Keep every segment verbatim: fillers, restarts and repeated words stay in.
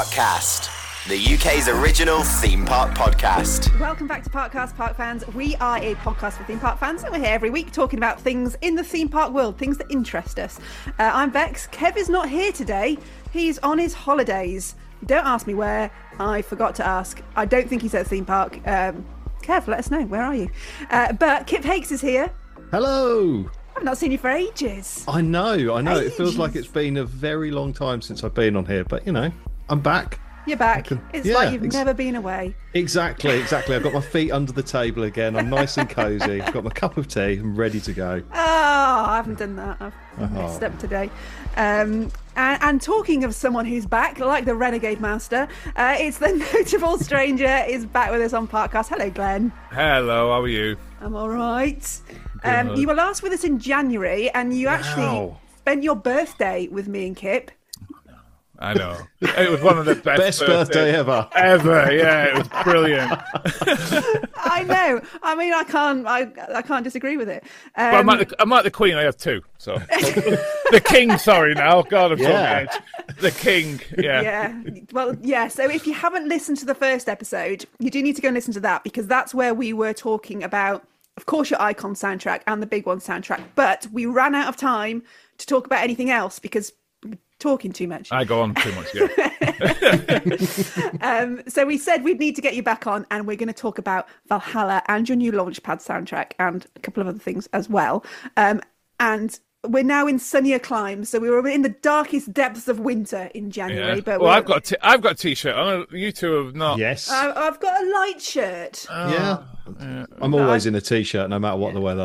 Parkcast, the U K's original theme park podcast. Welcome back to Parkcast, Park fans. We are a podcast for theme park fans, and we're here every week talking about things in the theme park world, things that interest us. Uh, I'm Bex. Kev is not here today. He's on his holidays. Don't ask me where. I forgot to ask. I don't think he's at a theme park. Um, Kev, let us know. Where are you? Uh, but Kip Hakes is here. Hello. I've not seen you for ages. I know, I know. Ages. It feels like it's been a very long time since I've been on here, but you know, I'm back. You're back. Can, it's yeah, like you've ex- never been away. Exactly, exactly. I've got my feet under the table again. I'm nice and cosy. I've got my cup of tea. I'm ready to go. Oh, I haven't done that. I've Oh. messed up today. Um, and, and talking of someone who's back, like the Renegade Master, uh, it's the notable stranger is back with us on Parkcast. Hello, Glenn. Hello, how are you? I'm all right. Um, you were last with us in January, and you actually Wow. spent your birthday with me and Kip. I know. It was one of the best, Best birthday ever. Ever, yeah, it was brilliant. I know. I mean, I can't. I I can't disagree with it. Um, But I'm like, the, I'm like the Queen, I have two. So the King, sorry now. God, I'm so Yeah. good. The King, yeah. Yeah. Well, yeah. So if you haven't listened to the first episode, you do need to go and listen to that, because that's where we were talking about, of course, your Icon soundtrack and the Big One soundtrack. But we ran out of time to talk about anything else because we were talking too much. I go on too much, yeah. Um, so we said we'd need to get you back on, and we're going to talk about Valhalla and your new Launchpad soundtrack and a couple of other things as well. Um, and we're now in sunnier climes, so we were in the darkest depths of winter in January. yeah. But Well, we're- I've got a t- I've got a T-shirt. I know you two have not. Yes. I- I've got a light shirt. yeah. I'm always in a t-shirt, no matter what the weather.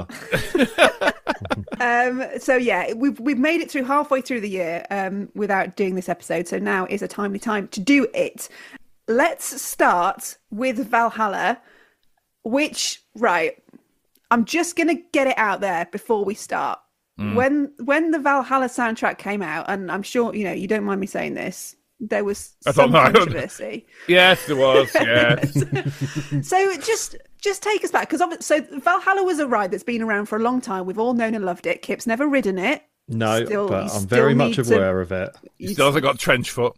Um, so yeah, we've we've made it through halfway through the year um, without doing this episode. So now is a timely time to do it. Let's start with Valhalla, which right, I'm just gonna get it out there before we start. When when the Valhalla soundtrack came out, and I'm sure you know you don't mind me saying this, there was I some don't know. controversy. Yes, there was. Yes. So just just take us back, because so Valhalla was a ride that's been around for a long time. We've all known and loved it. Kip's never ridden it. No, Still- but you I'm still very much need to- aware of it. He still hasn't got trench foot.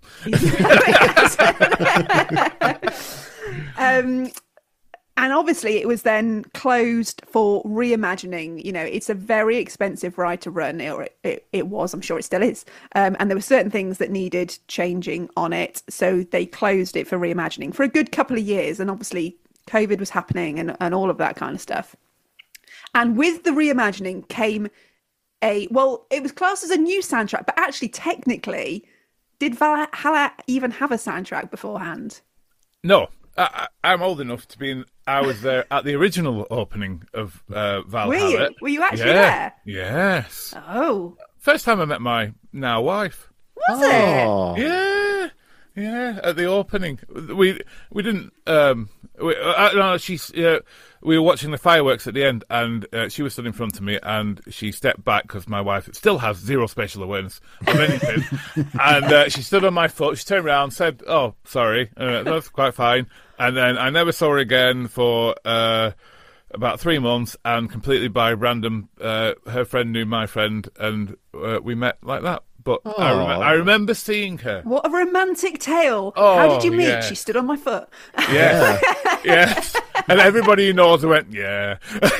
um, and obviously it was then closed for reimagining. You know, it's a very expensive ride to run, or it, it, it was, I'm sure it still is. Um, and there were certain things that needed changing on it. So they closed it for reimagining for a good couple of years. And obviously COVID was happening and, and all of that kind of stuff. And with the reimagining came a, well, it was classed as a new soundtrack, but actually technically, did Valhalla even have a soundtrack beforehand? No, I, I, I'm old enough to be in. I was there at the original opening of uh, Valhalla. Were you? Were you actually yeah. there? Yes. Oh, First time I met my now wife. was it? Oh. Yeah, yeah. At the opening, we we didn't. Um, we, uh, no, she's. Uh, we were watching the fireworks at the end, and uh, she was stood in front of me, and she stepped back because my wife still has zero spatial awareness of anything, and uh, she stood on my foot. She turned around, said, "Oh, sorry, uh, that's quite fine," and then I never saw her again for. Uh, About three months, and completely by random, uh, her friend knew my friend, and uh, we met like that. But I, rem- Aw. I remember seeing her. What a romantic tale! Oh, How did you meet? yeah. She stood on my foot. Yeah, yes. And everybody who knows went, yeah,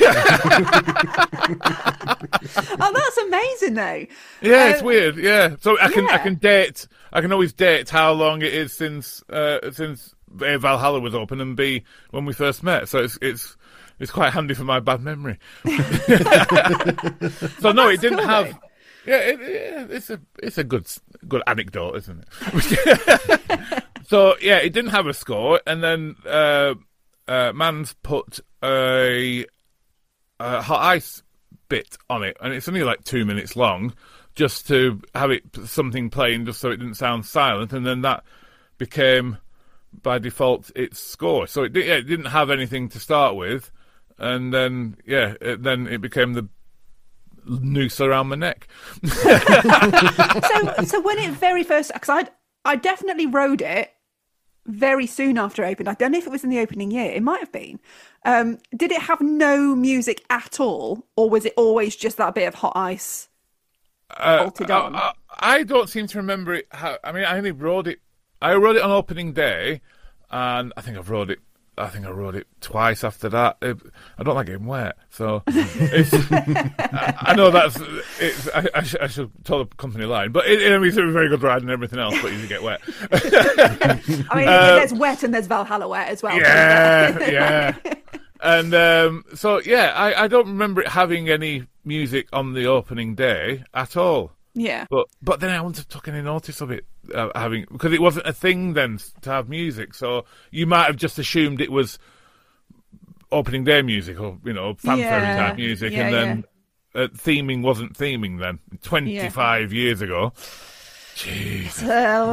Oh, that's amazing, though. yeah. It's Uh, weird. Yeah. So I can I yeah. can date. I can always date how long it is since uh, since A, Valhalla was open, and B, when we first met. So it's it's. It's quite handy for my bad memory. So no, it didn't cool, have. though. Yeah, it, yeah, it's a it's a good good anecdote, isn't it? So yeah, it didn't have a score, and then uh, uh, Mans put a, a hot ice bit on it, and it's only like two minutes long, just to have it something playing, just so it didn't sound silent, and then that became by default its score. So it, di- yeah, it didn't have anything to start with. And then, yeah, it, then it became the noose around my neck. So, so when it very first, because I, I definitely rode it very soon after it opened. I don't know if it was in the opening year. It might have been. Um, did it have no music at all, or was it always just that bit of hot ice Uh, bolted on? I, I, I don't seem to remember it. How, I mean, I only rode it I wrote it on opening day, and I think I've wrote it. I think I wrote it twice after that. It, I don't like getting wet, so it's, I, I know that's. It's, I, I, sh- I should tell the company line, but it, it, it's a very good ride and everything else, but you get wet. I mean, uh, there's wet and there's Valhalla wet as well. Yeah, yeah. And um, so yeah, I, I don't remember it having any music on the opening day at all. Yeah. But but then I wouldn't have taken any notice of it uh, having, because it wasn't a thing then to have music. So you might have just assumed it was opening day music or, you know, fanfare Yeah. type music, Yeah, and then uh, theming wasn't theming then. twenty-five years ago. Jeez.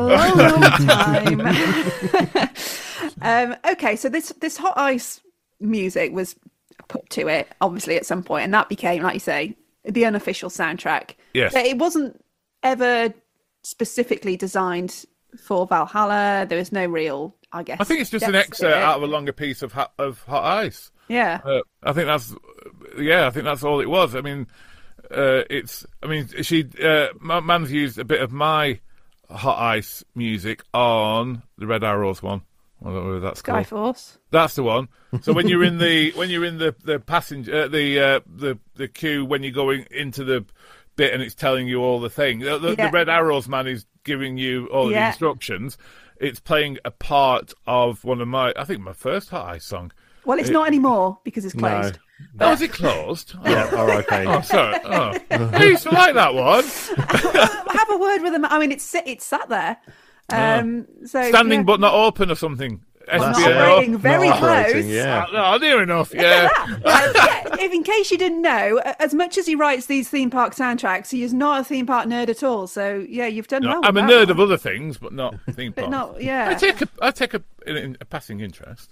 A long time. um, okay, so this this Hot Ice music was put to it, obviously, at some point, and that became, like you say, the unofficial soundtrack. Yes. But it wasn't ever specifically designed for Valhalla. There was no real, I guess. I think it's just an depth to excerpt it. out of a longer piece of hot, of hot ice. Yeah. Uh, I think that's, yeah, I think that's all it was. I mean, uh, it's, I mean, she, uh, Man's used a bit of my Hot Ice music on the Red Arrows one. I don't know whether that's called. Skyforce. That's the one. So when you're in the when you're in the the passenger uh, the uh, the the queue, when you're going into the bit and it's telling you all the thing, the, the, Yeah. the Red Arrows man is giving you all the Yeah. instructions. It's playing a part of one of my, I think my first Hot Ice song. Well, it's It- not anymore because it's No. closed. Oh, is it closed? Oh, Yeah, R I P. oh sorry. Oh. I used to like that one. Have a word with them. I mean, it's sit- it's sat there. Um, so Standing yeah. but not open or something. Not S B A O. operating, very Not close. operating, yeah. Oh, near enough, yeah. Uh, yeah, if in case you didn't know, as much as he writes these theme park soundtracks, he is not a theme park nerd at all. So yeah, you've done No, well. I'm a with nerd that of one. other things, but not theme but parks. not I yeah. take a, I take a, a, a passing interest.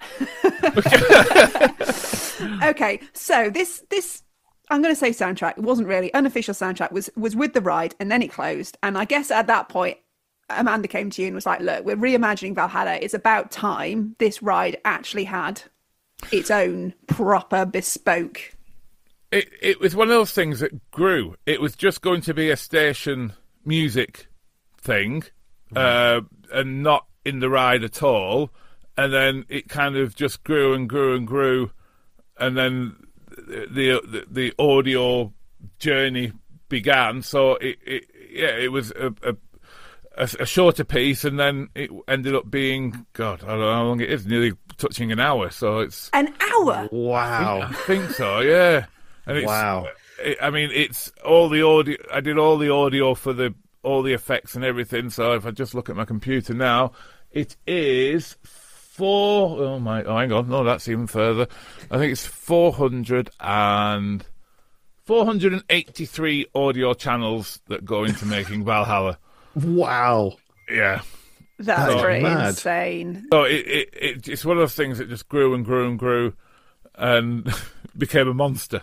Okay, so this this I'm going to say soundtrack. It wasn't really unofficial soundtrack. Was was with the ride, and then it closed. And I guess at that point, Amanda came to you and was like, "Look, we're reimagining Valhalla. It's about time this ride actually had its own proper bespoke." It it was one of those things that grew. It was just going to be a station music thing, uh, and not in the ride at all. And then it kind of just grew and grew and grew, and then the the, the audio journey began. So it, it yeah, it was a, a a, a shorter piece, and then it ended up being, God, I don't know how long it is, nearly touching an hour. So it's An hour. Wow. I think so, yeah. And it's, Wow. It, I mean, it's all the audio. I did all the audio for the all the effects and everything. So if I just look at my computer now, it is four. Oh my! Oh, hang on. No, that's even further. I think it's four hundred and four hundred and eighty-three audio channels that go into making Valhalla. Wow. Yeah. That's Oh, pretty mad. insane. So it, it, it it's one of those things that just grew and grew and grew, and became a monster.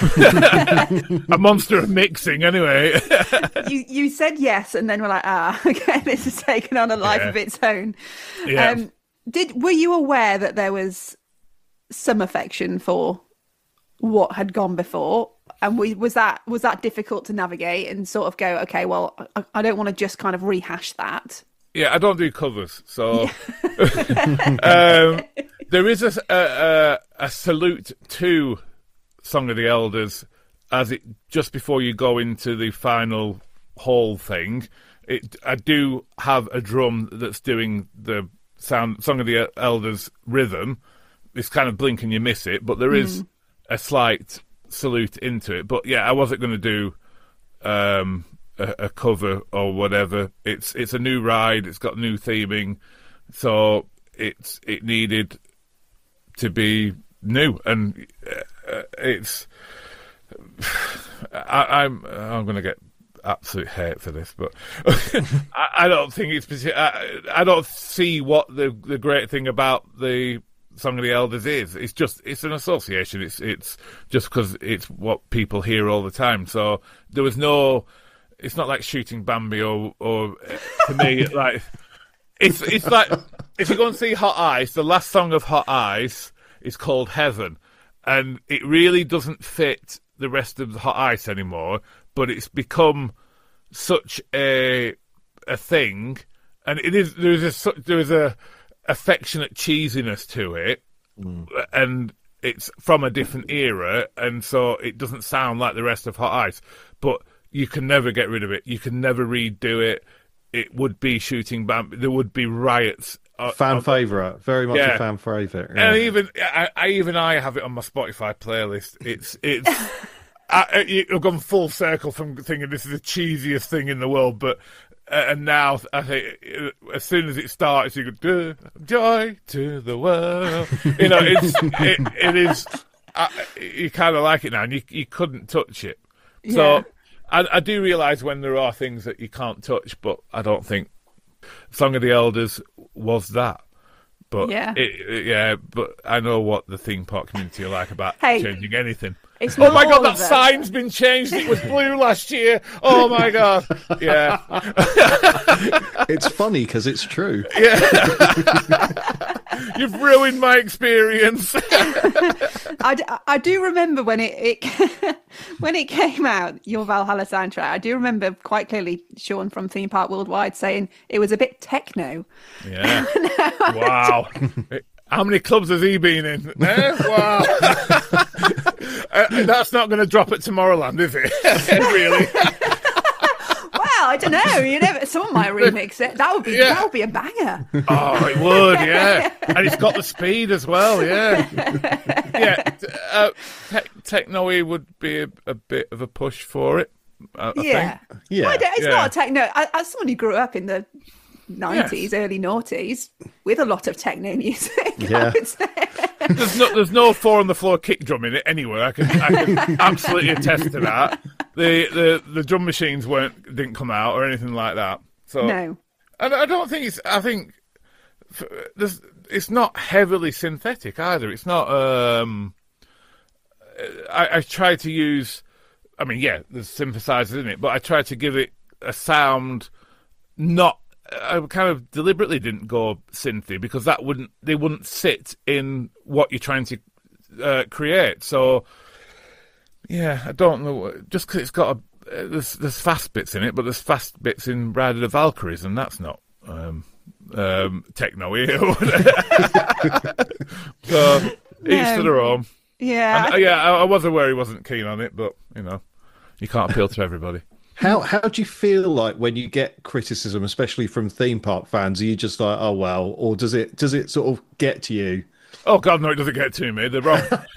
A monster of mixing, anyway. You you said yes, and then we're like, ah, okay, this has taken on a life Yeah. of its own. Yeah. Um, did were you aware that there was some affection for what had gone before, and we, was that was that difficult to navigate and sort of go, okay, well, I, I don't want to just kind of rehash that. Yeah, I don't do covers, so um, there is a, a, a salute to Song of the Elders as it just before you go into the final hall thing. It, I do have a drum that's doing the sound Song of the Elders rhythm. It's kind of blink and you miss it, but there is a slight salute into it. But yeah, I wasn't going to do um, a, a cover or whatever. It's it's a new ride. It's got new theming, so it's it needed to be new, and uh, it's. I, I'm I'm going to get absolute hate for this, but I, I don't think it's. partic- I, I don't see what the the great thing about the Song of the Elders is. It's just it's an association. It's it's just because it's what people hear all the time. So there was no. It's not like shooting Bambi or or uh, to me like it's it's like if you go and see Hot Ice, the last song of Hot Ice is called Heaven, and it really doesn't fit the rest of the Hot Ice anymore. But it's become such a a thing, and it is there is a su- there is a affectionate cheesiness to it, mm. and it's from a different era, and so it doesn't sound like the rest of Hot Ice. But you can never get rid of it. You can never redo it. It would be shooting band. There would be riots. Uh, fan uh, favourite, very much yeah. a fan favourite. Yeah. And even I, I, even I have it on my Spotify playlist. It's it's. I, I've gone full circle from thinking this is the cheesiest thing in the world, but uh, and now I think uh, as soon as it starts, you go joy to the world. You know, it's it, it is. Uh, you kind of like it now, and you you couldn't touch it. So Yeah. I, I do realise when there are things that you can't touch, but I don't think Song of the Elders was that. But Yeah. it, it- yeah, but I know what the theme park community are like about Hey, changing anything. It's Oh not my god, all that of them. sign's been changed. It was blue last year. Oh my god. Yeah. It's funny because it's true. Yeah. You've ruined my experience. I, d- I do remember when it, it when it came out, your Valhalla soundtrack. I do remember quite clearly Sean from Theme Park Worldwide saying it was a bit techno. Yeah. Wow. How many clubs has he been in? Eh? Wow. uh, that's not going to drop at Tomorrowland, is it? Really? Well, I don't know. You never. Someone might remix it. That would be Yeah. that would be a banger. Oh, it would, yeah. And it's got the speed as well, yeah. Yeah, t- uh, te- Techno-y would be a, a bit of a push for it, I, I Yeah, think. Yeah. I don't, it's Yeah. not a techno. I, as someone who grew up in the nineties, early noughties, with a lot of techno music, Yeah. I would say. There's no, there's no four on the floor kick drum in it anywhere. I can, I can absolutely attest to that. The, the the drum machines weren't didn't come out or anything like that. So No. and I don't think it's. I think f- there's, it's not heavily synthetic either. It's not. Um, I, I try to use. I mean, yeah, there's synthesizers in it, but I try to give it a sound. Not. I kind of deliberately didn't go synthy because that wouldn't. They wouldn't sit in what you're trying to uh, create. So. Yeah, I don't know. Just because it's got a uh, there's there's fast bits in it, but there's fast bits in Ride of the Valkyries, and that's not um, um, techno-y. So each to their own. Yeah. And, uh, yeah, I, I was aware he wasn't keen on it, but you know, you can't appeal to everybody. How how do you feel like when you get criticism, especially from theme park fans? Are you just like, oh well, or does it does it sort of get to you? Oh God, no, it doesn't get to me. They're wrong.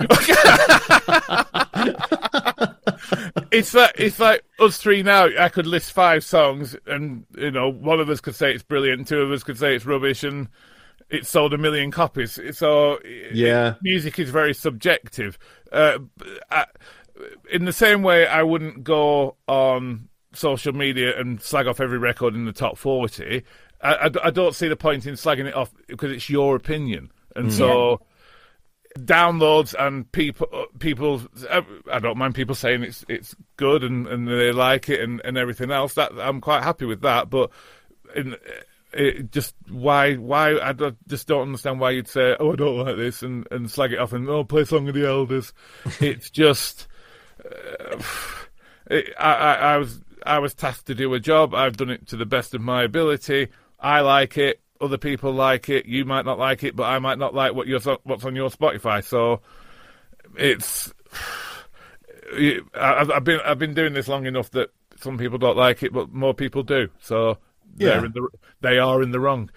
It's like it's like us three now. I could list five songs, and you know, one of us could say it's brilliant, two of us could say it's rubbish, and it sold a million copies. So Yeah. it- music is very subjective. Uh, I, in the same way, I wouldn't go on social media and slag off every record in the top forty. I, I, I don't see the point in slagging it off because it's your opinion, and so. Downloads and people, people. I don't mind people saying it's it's good and, and they like it and, and everything else. That I'm quite happy with that. But in, it just why why I don't, just don't understand why you'd say, oh, I don't like this and, and slag it off and oh, play Song of the Elders. It's just uh, it, I, I I was I was tasked to do a job. I've done it to the best of my ability. I like it. Other people like it. You might not like it, but I might not like what you're, what's on your Spotify. So it's. I've, I've been I've been doing this long enough that some people don't like it, but more people do. So they're Yeah. in the they are in the wrong.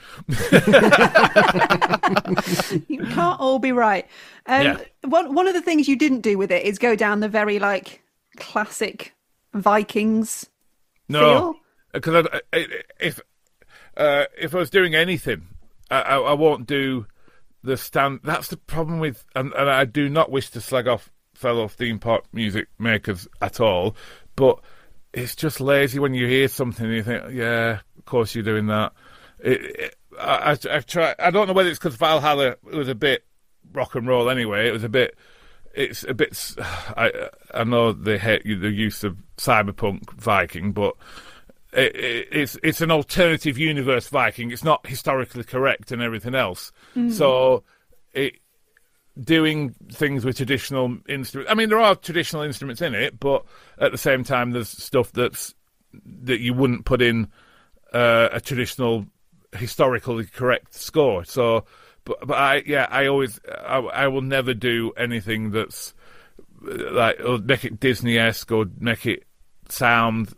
You can't all be right. Um, Yeah. one one of the things you didn't do with it is go down the very like classic Vikings No, feel. because I, I, if uh, if I was doing anything, I, I, I won't do the stand. That's the problem with, and, and I do not wish to slag off fellow theme park music makers at all, but it's just lazy when you hear something and you think, yeah, of course you're doing that. It, it, I, I, I've tried. I don't know whether it's because Valhalla was a bit rock and roll anyway. It was a bit. It's a bit. I I know they hate the use of cyberpunk Viking, but. It, it, it's it's an alternative universe Viking. It's not historically correct and everything else. Mm. So, it, doing things with traditional instruments. I mean, there are traditional instruments in it, but at the same time, there's stuff that's that you wouldn't put in uh, a traditional historically correct score. So, but but I yeah I always I, I will never do anything that's like or make it Disney-esque or make it sound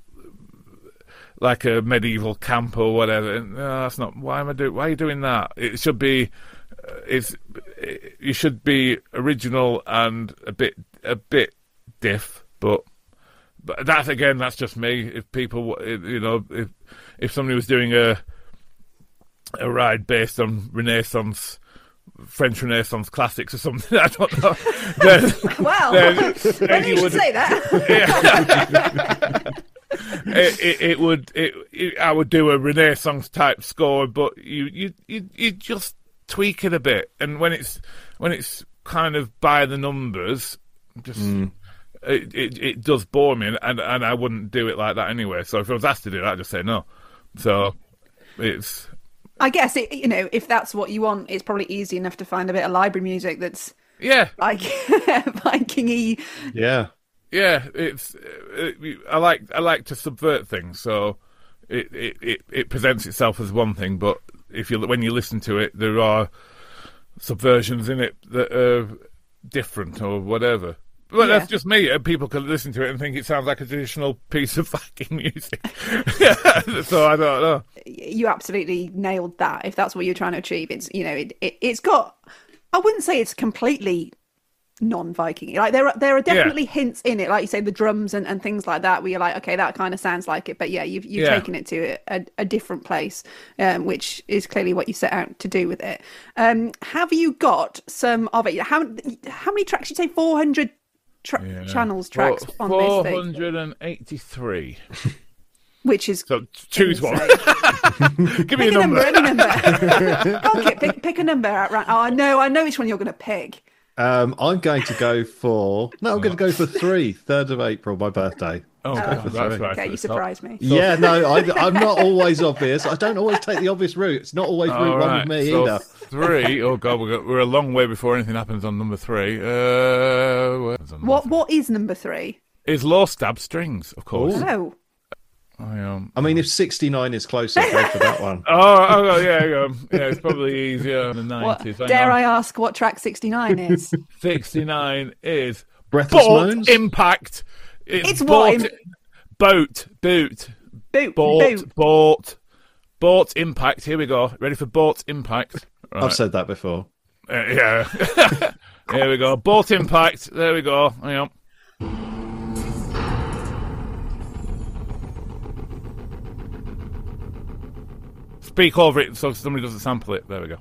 like a medieval camp or whatever. No, that's not. Why am I doing? Why are you doing that? It should be. Uh, it's. It, you should be original and a bit a bit diff, but. But that's again, that's just me. If people, you know, if if somebody was doing a a ride based on Renaissance, French Renaissance classics or something, I don't know. Then, well, then, then then you, you should would say that. Yeah. it, it, it would. It, it, I would do a Renaissance type score, but you you you you just tweak it a bit, and when it's when it's kind of by the numbers, just. Mm. It, it it does bore me, and, and I wouldn't do it like that anyway. So if I was asked to do that, I'd just say no. So it's. I guess it, you know, if that's what you want, it's probably easy enough to find a bit of library music that's yeah, like Viking-y. Yeah, yeah. It's. It, I like I like to subvert things, so it, it, it, it presents itself as one thing, but if you when you listen to it, there are subversions in it that are different or whatever. Well, yeah. That's just me. People can listen to it and think it sounds like a traditional piece of Viking music. So I don't know. You absolutely nailed that. If that's what you're trying to achieve, it's you know, it, it it's got. I wouldn't say it's completely non-Viking. Like there are there are definitely yeah. hints in it, like you say, the drums and, and things like that, where you're like, okay, that kind of sounds like it. But yeah, you've you've yeah. taken it to a, a different place, um, which is clearly what you set out to do with it. Um, have you got some of it? How how many tracks? You say four hundred. Tra- yeah. channels tracks Four, on this thing. four hundred eighty-three. Which is so choose insane. One. Give me pick a number. Any number. Okay, pick, pick a number out. Right. Oh, I know. I know which one you're going to pick. Um, I'm going to go for no. I'm going to go for three. Third of April, my birthday. Oh, oh that's right. Okay, you surprised me. Yeah, no, I, I'm not always obvious. I don't always take the obvious route. It's not always route right. one with me so either. Three. Oh God, we're, we're a long way before anything happens on number three. Uh, number what? Three? What is number three? Is Low Stab Strings, of course. Oh. I, um, I mean, if sixty-nine is closer, go for that one. Oh, oh yeah, yeah, yeah. It's probably easier in the nineties. What, dare I ask what track sixty-nine is? sixty-nine is Breathless Boat Moans? Impact. It's, it's boat, what? Boat, boot, boot, boat, boot, boat, boat Impact. Here we go. Ready for Boat Impact? Right. I've said that before. Uh, yeah. Here we go. Boat Impact. There we go. Hang on. Speak over it so somebody doesn't sample it. There we go.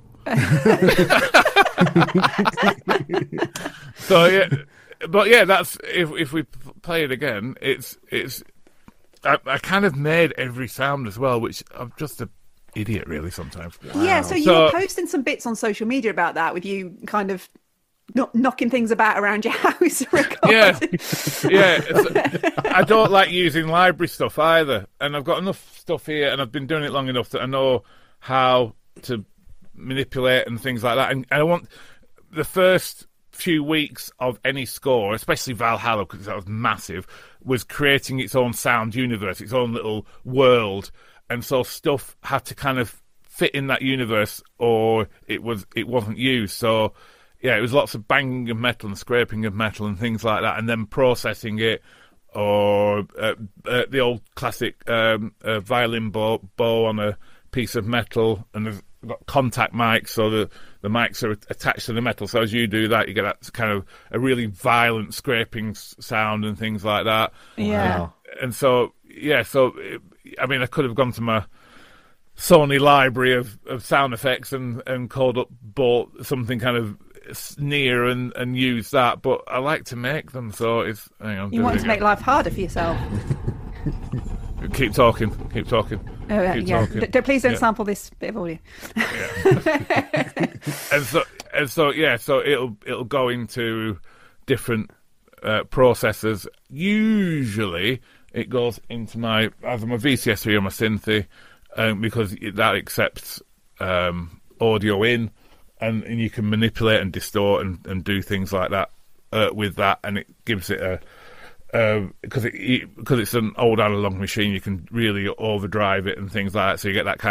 So yeah, but yeah, that's if if we play it again, it's it's. I, I kind of made every sound as well, which I'm just a idiot really sometimes. Wow. Yeah, so you so, were posting some bits on social media about that, with you kind of not knocking things about around your house. Yeah, yeah. I don't like using library stuff either, and I've got enough stuff here, and I've been doing it long enough that I know how to manipulate and things like that. And, and I want the first few weeks of any score, especially Valhalla, because that was massive, was creating its own sound universe, its own little world, and so stuff had to kind of fit in that universe, or it was it wasn't used. So yeah, it was lots of banging of metal and scraping of metal and things like that, and then processing it, or uh, uh, the old classic um, uh, violin bow, bow on a piece of metal, and there's got contact mics, so the, the mics are attached to the metal. So as you do that, you get that kind of a really violent scraping sound and things like that. Yeah. Wow. And so, yeah, so, it, I mean, I could have gone to my Sony library of, of sound effects and, and called up, bought something kind of near and, and used that, but I like to make them, so it's... Hang on, you want to make life harder for yourself. Keep talking, keep talking. Oh, uh, keep yeah. talking. D- please don't yeah. sample this bit of audio. Yeah. and so, and so, yeah. So it'll it'll go into different uh, processors. Usually, it goes into my either my V C S three or my Synthy, um, because it, that accepts um, audio in, and, and you can manipulate and distort and, and do things like that uh, with that, and it gives it a. Because uh, it because it's an old analog machine, you can really overdrive it and things like that. So you get that kind of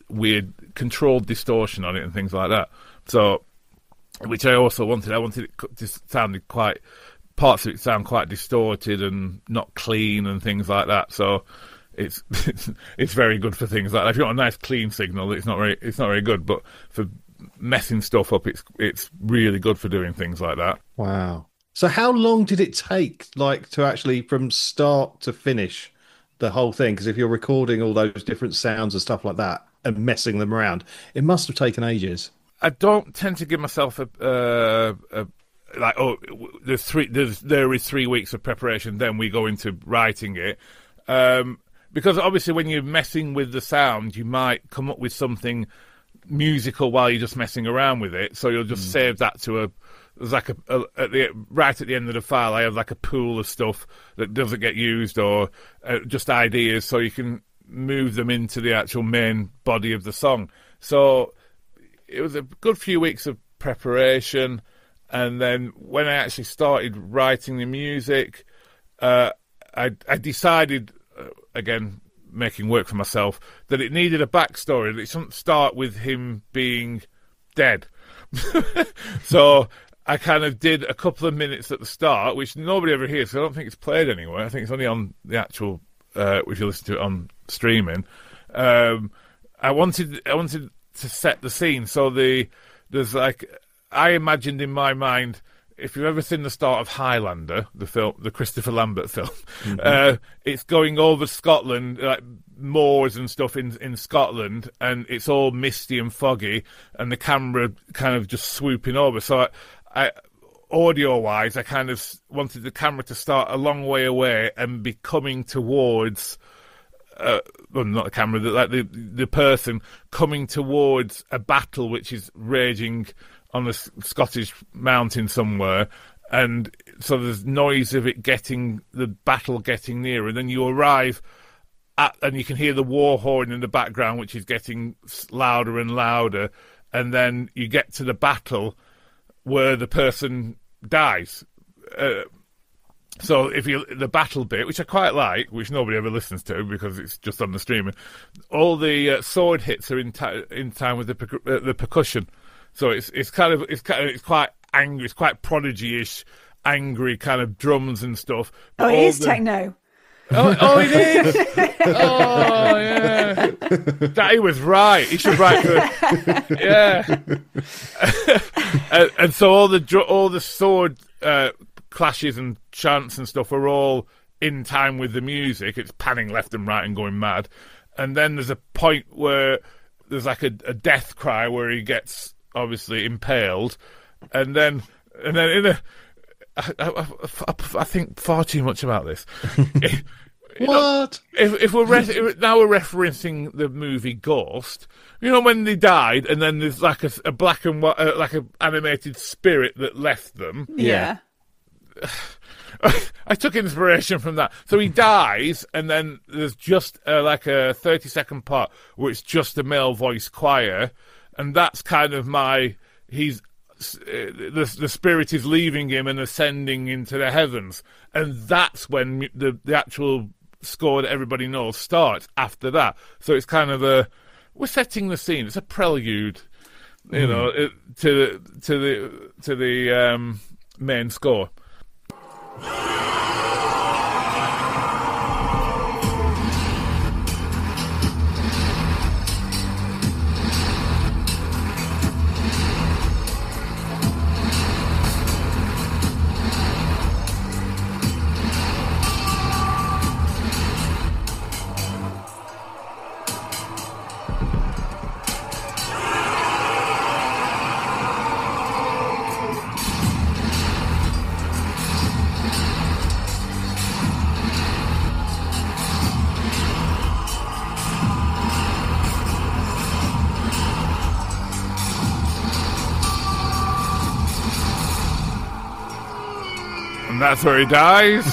weird controlled distortion on it and things like that. So, which I also wanted. I wanted it to sound quite, parts of it sound quite distorted and not clean and things like that. So it's it's, it's very good for things like that. If you want a nice clean signal, it's not very it's not very good. But for messing stuff up, it's it's really good for doing things like that. Wow. So how long did it take, like, to actually from start to finish the whole thing? Because if you're recording all those different sounds and stuff like that and messing them around, it must have taken ages. I don't tend to give myself a, uh, a like oh there's three there's there is three weeks of preparation, then we go into writing it, um, because obviously when you're messing with the sound, you might come up with something musical while you're just messing around with it. So you'll just mm. save that to a. There's like a, a at the right at the end of the file, I have like a pool of stuff that doesn't get used or uh, just ideas, so you can move them into the actual main body of the song. So it was a good few weeks of preparation, and then when I actually started writing the music, uh, I, I decided, uh, again, making work for myself, that it needed a backstory, that it shouldn't start with him being dead. So I kind of did a couple of minutes at the start, which nobody ever hears, so I don't think it's played anywhere. I think it's only on the actual, uh, if you listen to it on streaming. Um, I wanted, I wanted to set the scene, so the there's like I imagined in my mind. If you've ever seen the start of Highlander, the film, the Christopher Lambert film, mm-hmm. uh, it's going over Scotland, like moors and stuff in in Scotland, and it's all misty and foggy, and the camera kind of just swooping over. So, I, I audio-wise, I kind of wanted the camera to start a long way away and be coming towards, uh, well, not the camera, the, like the the person coming towards a battle which is raging on the Scottish mountain somewhere, and so there's noise of it getting, the battle getting nearer, and then you arrive at, and you can hear the war horn in the background, which is getting louder and louder, and then you get to the battle where the person dies. Uh, so if you, the battle bit, which I quite like, which nobody ever listens to because it's just on the streaming, all the uh, sword hits are in, ta- in time with the, per- uh, the percussion. So it's it's kind of it's kind of it's quite angry, it's quite Prodigy-ish, angry kind of drums and stuff. But oh, it is the... techno. Oh, oh, it is. Oh, yeah. Daddy was right. He should write for. Yeah. and, and so all the all the sword uh, clashes and chants and stuff are all in time with the music. It's panning left and right and going mad. And then there's a point where there's like a, a death cry where he gets obviously impaled, and then and then in a I, I, I, I think far too much about this. if, what know, if if we're re- if, now we're referencing the movie Ghost, you know, when they died, and then there's like a, a black and white, uh, like a animated spirit that left them. Yeah. I took inspiration from that. So he dies, and then there's just uh, like a thirty second part where it's just a male voice choir. And that's kind of my, he's, uh, the the spirit is leaving him and ascending into the heavens. And that's when the, the actual score that everybody knows starts after that. So it's kind of a, we're setting the scene. It's a prelude, you mm. know, it, to, to the, to the um, main score. That's where he dies.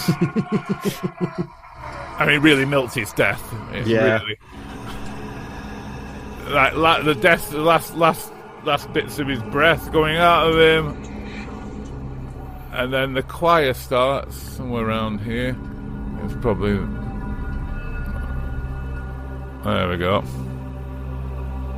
I mean, really milks his death. It's yeah. Really, like, like the death, the last, last, last bits of his breath going out of him, and then the choir starts somewhere around here. It's probably there. We go.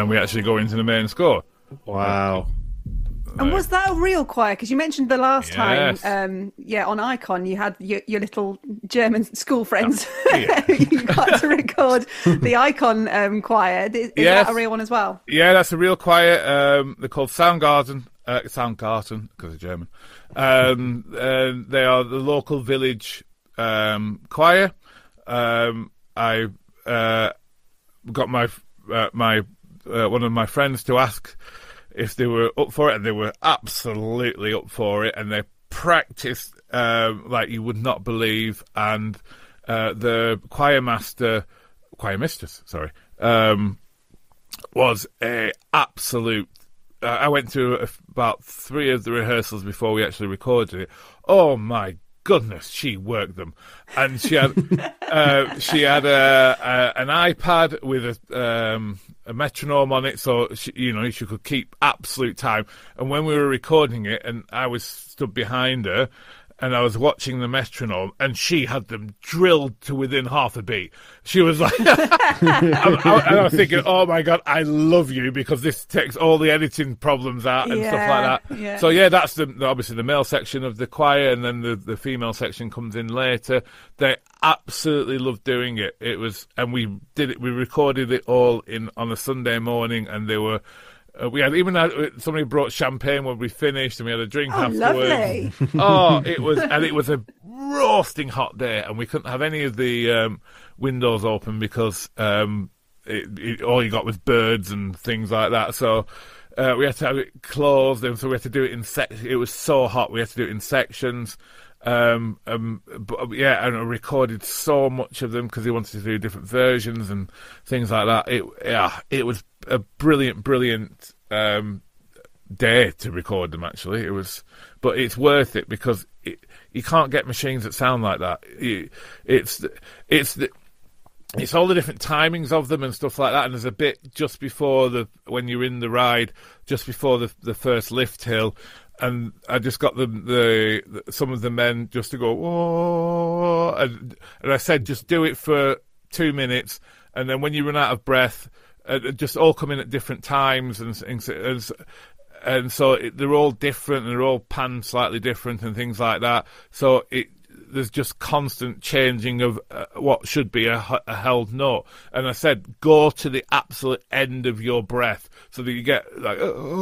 and we actually go into the main score. Wow. And was that a real choir? Because you mentioned the last Yes. time, um, yeah, on Icon, you had your, your little German school friends. Yeah. You got to record the Icon um, choir. Is, is Yes. that a real one as well? Yeah, that's a real choir. Um, they're called Soundgarten. Uh, Soundgarten, because they're German. Um, and they are the local village um, choir. Um, I uh, got my uh, my uh, one of my friends to ask if they were up for it, and they were absolutely up for it, and they practiced um, like you would not believe. And uh, the choir master, choir mistress, sorry, um, was a absolute. Uh, I went to a, about three of the rehearsals before we actually recorded it. Oh my goodness, she worked them, and she had uh, she had a, a an iPad with a. Um, a metronome on it, so she, you know, she could keep absolute time. And when we were recording it, and I was stood behind her, and I was watching the metronome, and she had them drilled to within half a beat. She was like, I, I, and I was thinking, oh my God, I love you, because this takes all the editing problems out and Yeah, stuff like that. yeah. So yeah, that's the obviously the male section of the choir, and then the, the female section comes in later. They absolutely loved doing it. It was, and we did it. We recorded it all in on a Sunday morning, and they were. Uh, we had even had, somebody brought champagne when we finished, and we had a drink Oh, afterwards. lovely. Oh, it was, and it was a roasting hot day, and we couldn't have any of the um, windows open because um, it, it, all you got was birds and things like that. So uh, we had to have it closed, and so we had to do it in sec. It was so hot, we had to do it in sections. Um, um, but yeah, and I recorded so much of them because he wanted to do different versions and things like that. It, yeah, it was a brilliant, brilliant um, day to record them. Actually, it was, but it's worth it because it, you can't get machines that sound like that. It, it's, it's the. It's all the different timings of them and stuff like that, and there's a bit just before the when you're in the ride, just before the the first lift hill, and I just got the the, the some of the men just to go whoa, and, and I said just do it for two minutes, and then when you run out of breath, uh, just all come in at different times, and and, and, and so it, they're all different, and they're all panned slightly different and things like that. So it. There's just constant changing of uh, what should be a, a held note. And I said, go to the absolute end of your breath so that you get like,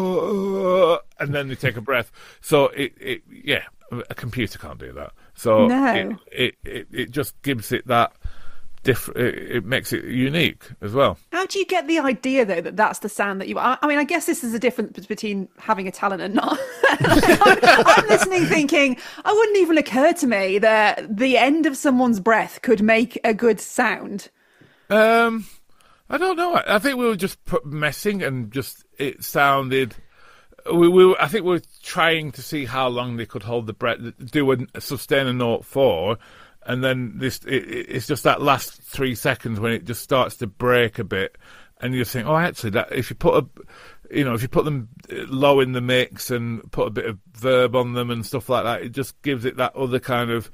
uh, and then you take a breath. So it, it, yeah, a computer can't do that. So No. it, it, it, it just gives it that different, it, it makes it unique as well. How do you get the idea, though, that that's the sound that you... I, I mean, I guess this is a difference between having a talent and not. I'm, I'm listening thinking, it wouldn't even occur to me that the end of someone's breath could make a good sound. Um, I don't know. I, I think we were just put messing and just, it sounded... We, we were, I think we were trying to see how long they could hold the breath, do a, sustain a note for... And then this, it, it's just that last three seconds when it just starts to break a bit, and you're saying, "Oh, actually, that if you put a, you know, if you put them low in the mix and put a bit of verb on them and stuff like that, it just gives it that other kind of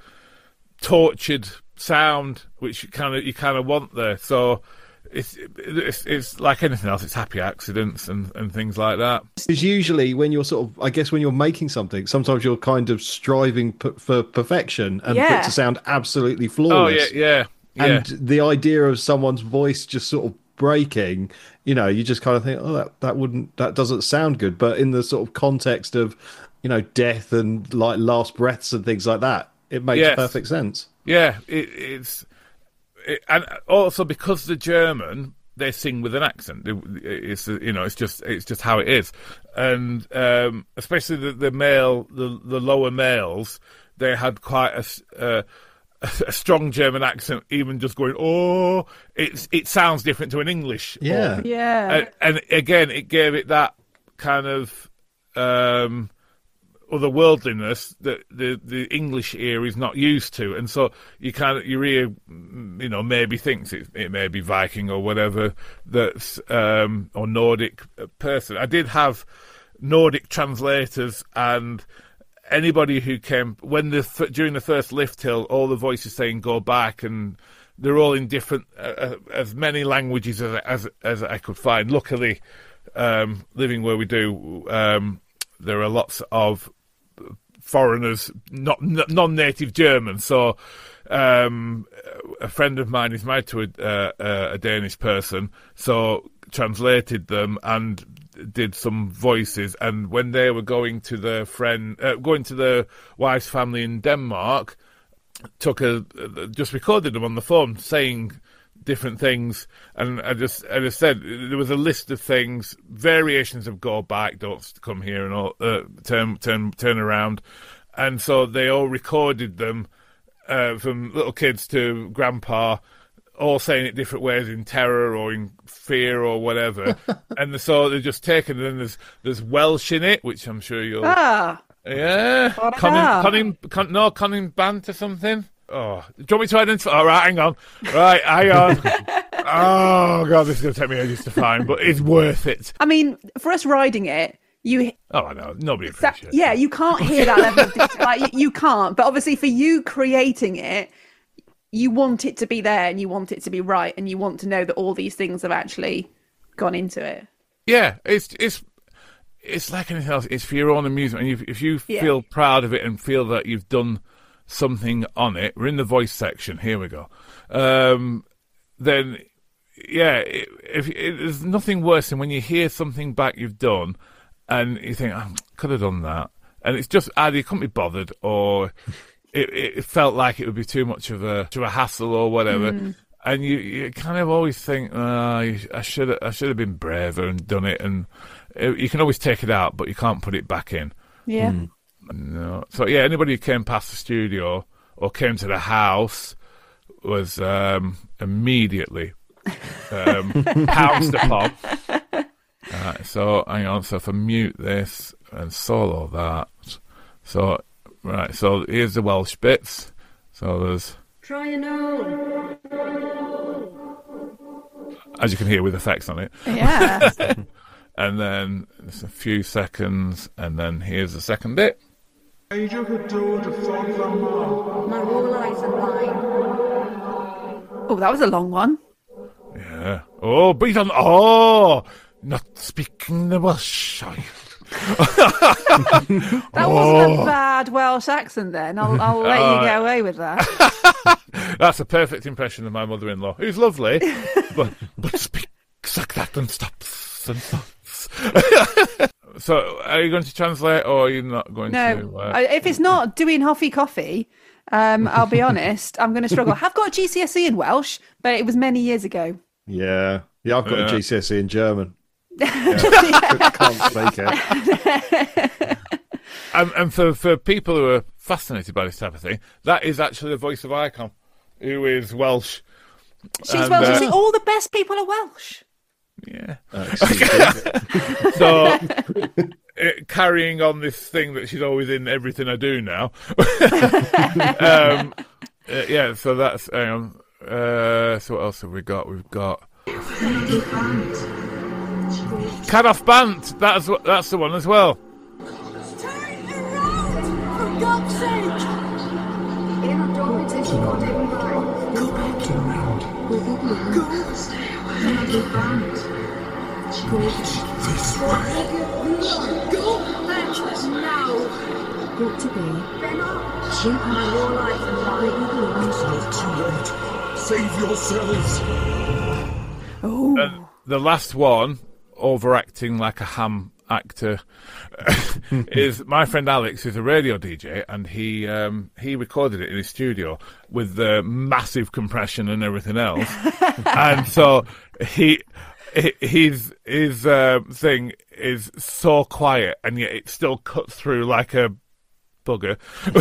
tortured sound, which you kind of you kind of want there." So it's, it's it's like anything else; it's happy accidents and, and things like that. Because usually when you're sort of, I guess when you're making something, sometimes you're kind of striving p- for perfection and for Yeah. it to sound absolutely Oh flawless. yeah, yeah, yeah. And the idea of someone's voice just sort of breaking, you know, you just kind of think, oh, that, that wouldn't, that doesn't sound good. But in the sort of context of, you know, death and like last breaths and things like that, it makes Yes. perfect sense. Yeah, it, it's it, and also because the German, they sing with an accent. It- It's you know, it's just it's just how it is, and um, especially the, the male, the the lower males, they had quite a, s- uh, a strong German accent. Even just going, oh, it's it sounds different to an English. Yeah. or- Yeah. and, and again, it gave it that kind of um, otherworldliness that the, the English ear is not used to, and so you kind of your ear, you know, maybe thinks it, it may be Viking or whatever that's um, or Nordic person. I did have Nordic translators, and anybody who came when the during the first lift hill, all the voices saying "go back" and they're all in different, uh, as many languages as as as I could find. Luckily, um, living where we do, um, there are lots of foreigners, not non-native German. So, um, a friend of mine is married to a, uh, a Danish person, so translated them and did some voices. And when they were going to the friend, uh, going to the wife's family in Denmark, took a just recorded them on the phone saying different things, and I just I just said there was a list of things, variations of "go back," "don't come here," and all uh, turn turn turn around, and so they all recorded them uh, from little kids to grandpa, all saying it different ways, in terror or in fear or whatever, and so they're just taken. And then there's there's Welsh in it, which I'm sure you'll Ah, yeah, Conning Conning Con, no Conning Bant or something. Oh, do you want me to identify? All right, hang on. Right, hang on. Oh, God, this is going to take me ages to find, but it's worth it. I mean, for us riding it, you... Oh, I know. Nobody that, appreciates Yeah, it. you can't hear that level of detail. Like, you, you can't. But obviously, for you creating it, you want it to be there and you want it to be right and you want to know that all these things have actually gone into it. Yeah, it's it's it's like anything else. It's for your own amusement. And if, if you Yeah. feel proud of it and feel that you've done something on it, we're in the voice section, here we go, um, then, yeah, it, if, it, there's nothing worse than when you hear something back you've done and you think, I oh, could have done that. And it's just either you couldn't be bothered or it, it felt like it would be too much of a, to a hassle or whatever. Mm. And you, you kind of always think, oh, I should I should have been braver and done it. And it, you can always take it out, but you can't put it back in. Yeah. Mm. No. So, yeah, anybody who came past the studio or came to the house was um, immediately um, pounced upon. Uh, so, hang on. So, if I mute this and solo that. So, right. So, here's the Welsh bits. So, there's... Try and know. As you can hear with effects on it. Yeah. And then there's a few seconds, and then here's the second bit. My whole eyes are mine. Oh, that was a long one. Yeah. Oh, but you don't... Oh! Not speaking the Welsh, are you? That wasn't a bad Welsh accent then. I'll, I'll let Uh, you get away with that. That's a perfect impression of my mother-in-law, who's lovely, but but speaks like that and stops and stops. So, are you going to translate, or are you not going No, to? Uh... I- if it's not doing Hoffy Coffee, um, I'll be honest, I'm going to struggle. I have got a G C S E in Welsh, but it was many years ago. Yeah. Yeah, I've got Yeah. a G C S E in German. Yeah. Can't speak it. And, and for, for people who are fascinated by this type of thing, that is actually the voice of Icon, who is Welsh. She's And, Welsh. uh, You see, all the best people are Welsh. Yeah. Uh, excuse me. So, uh, carrying on this thing that she's always in everything I do now. um, uh, yeah, so that's... Hang on. Uh, so what else have we got? We've got... Cut-off Bant. That's, that's the one as well. Turn around! For God's sake! Go back. Turn around. Go. Stay away. Go this way. Go back now. Got to be. Keep my whole life alive. It's not too late. Save yourselves. Oh, And the last one, overacting like a ham actor, is my friend Alex, who's a radio D J, and he um, he recorded it in his studio with the massive compression and everything else. And so he his his uh, thing is so quiet, and yet it still cuts through like a bugger.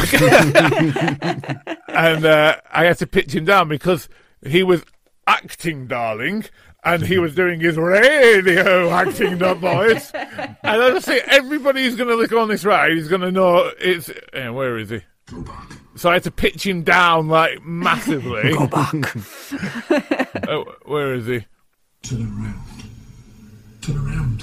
And uh, I had to pitch him down because he was acting, darling, and he was doing his radio acting voice. And I just think everybody who's going to look on this ride is going to know it's... eh, where is he? Go back. So I had to pitch him down, like, massively. go back. Oh, where is he? Turn around. Turn around.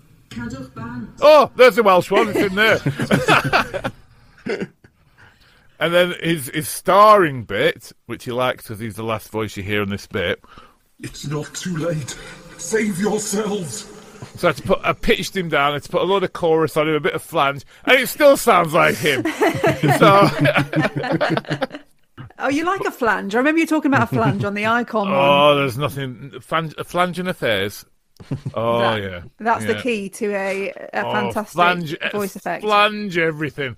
Cadwch Bant. Oh, there's the Welsh one. It's in there. And then his his starring bit, which he likes because he's the last voice you hear in this bit. It's not too late. Save yourselves. So I, had to put, I pitched him down, I had to put a load of chorus on him, a bit of flange, and it still sounds like him. So, Oh, you like a flange? I remember you talking about a flange on the Icon one. oh, there's nothing. Flange, flange in affairs. Oh, That- yeah. That's the yeah. key to a, a Oh, fantastic flange, voice effect. Flange everything.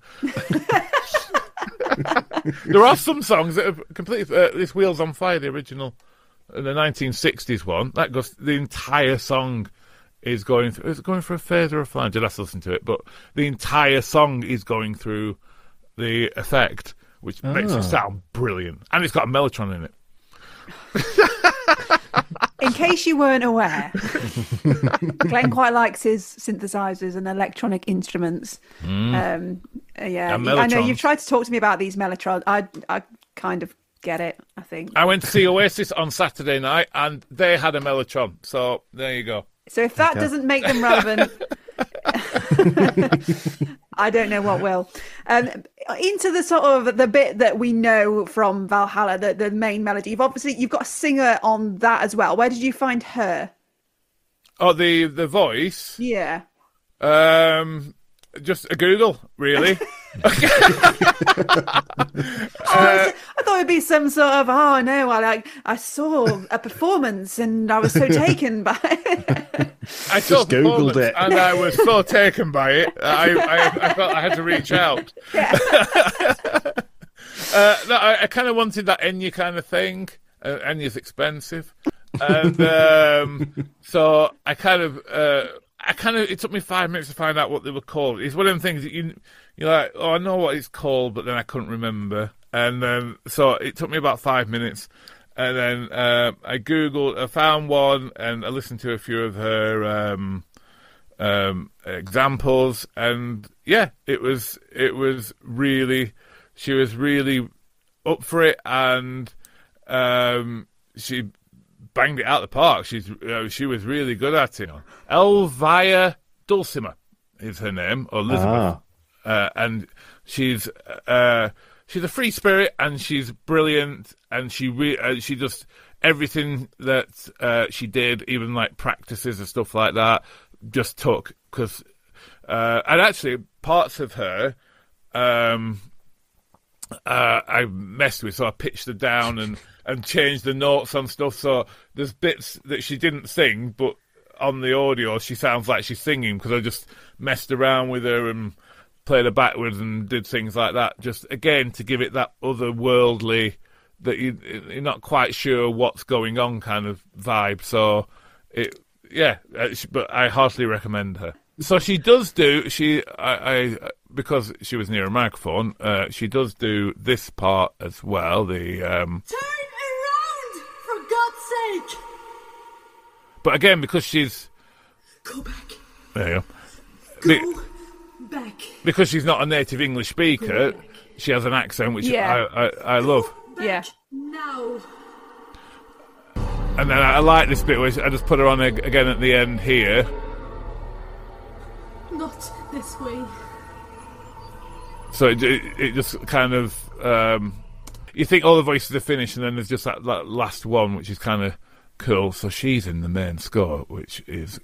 There are some songs that are completely. Uh, this Wheels on Fire, the original, uh, the nineteen sixties one, that goes. The entire song is going through. Is it going for a phase or a flange? I'd have to listen to it, but the entire song is going through the effect, which makes Ah. it sound brilliant, and it's got a mellotron in it. In case you weren't aware, Glenn quite likes his synthesizers and electronic instruments. Um, uh, yeah, And I know mellotrons. you've tried to talk to me about these mellotrons. I, I kind of get it. I think. I went to see Oasis on Saturday night, and they had a mellotron. So there you go. So if that doesn't make them relevant, I don't know what will. Um, into the sort of the bit that we know from Valhalla, the, the main melody. You've obviously you've got a singer on that as well. Where did you find her? Oh, the the voice. Yeah. Um, just a Google, really. Oh, I thought it'd be some sort of oh no, I like I saw a performance and I was so taken by it. I saw Just Googled performance it. and I was so taken by it. I, I, I felt I had to reach out. Yeah. Uh, no, I, I kind of wanted that Enya kind of thing. Uh, Enya's expensive, and um, so I kind of, uh, I kind of. It took me five minutes to find out what they were called. It's one of them things that you, you're like, oh, I know what it's called, but then I couldn't remember, and then so it took me about five minutes. And then uh, I Googled, I found one, and I listened to a few of her um, um, examples, and yeah, it was it was really, she was really up for it, and um, she banged it out of the park. She's uh, she was really good at it. Elvira Dulcimer is her name, or Elizabeth, Ah. uh, and she's. Uh, She's a free spirit, and she's brilliant, and she re- uh, she just everything that uh, she did, even like practices and stuff like that, just took because uh, and actually parts of her um, uh, I messed with, so I pitched her down and, and changed the notes on stuff. So there's bits that she didn't sing, but on the audio she sounds like she's singing because I just messed around with her and played her backwards and did things like that, just again to give it that otherworldly, that you, you're not quite sure what's going on kind of vibe. So it, yeah, but I heartily recommend her. So she does do she I, I because she was near a microphone. Uh, she does do this part as well. The um, Turn around, for God's sake! but again because she's Go back. there you Go go. Be- back. because she's not a native English speaker, she has an accent which Yeah. I, I, I love. Yeah. Now. And then I, I like this bit where I just put her on ag- again at the end here. Not this way. So it, it, it just kind of um, you think all the voices are finished, and then there's just that, that last one, which is kind of cool. So she's in the main score, which is.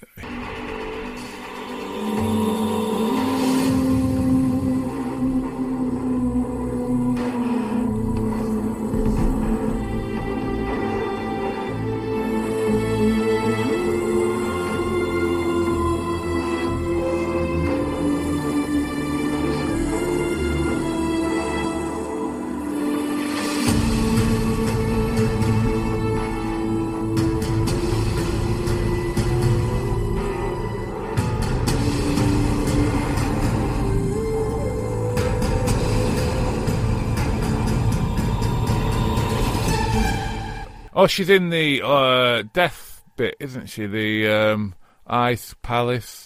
Oh, she's in the uh, death bit, isn't she? The um, Ice Palace.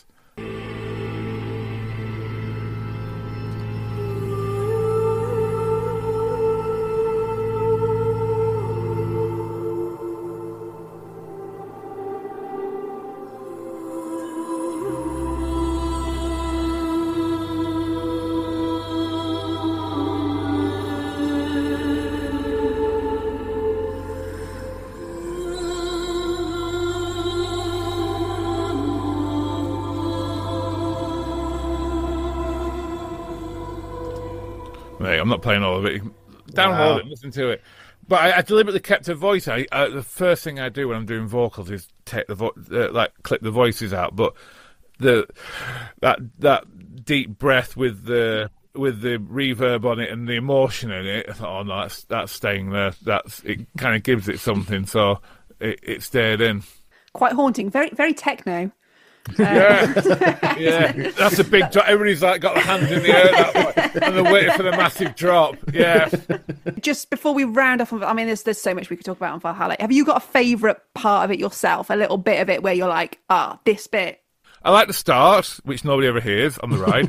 Mate, I'm not playing all of it. Download Wow. it, listen to it. But I, I deliberately kept her voice. I, I the first thing I do when I'm doing vocals is take the vo- uh, like clip the voices out. But the that that deep breath with the with the reverb on it and the emotion in it, I thought, oh no, that's that's staying there. That's it. Kind of gives it something, so it, it stayed in. Quite haunting. Very very techno. Yeah, yeah, that's a big drop. Everybody's like got their hands in the air that way, and they're waiting for the massive drop. Yeah. Just before we round off, I mean, there's there's so much we could talk about on Valhalla. Have you got a favourite part of it yourself? A little bit of it where you're like, ah, this bit. I like the start, which nobody ever hears on the ride.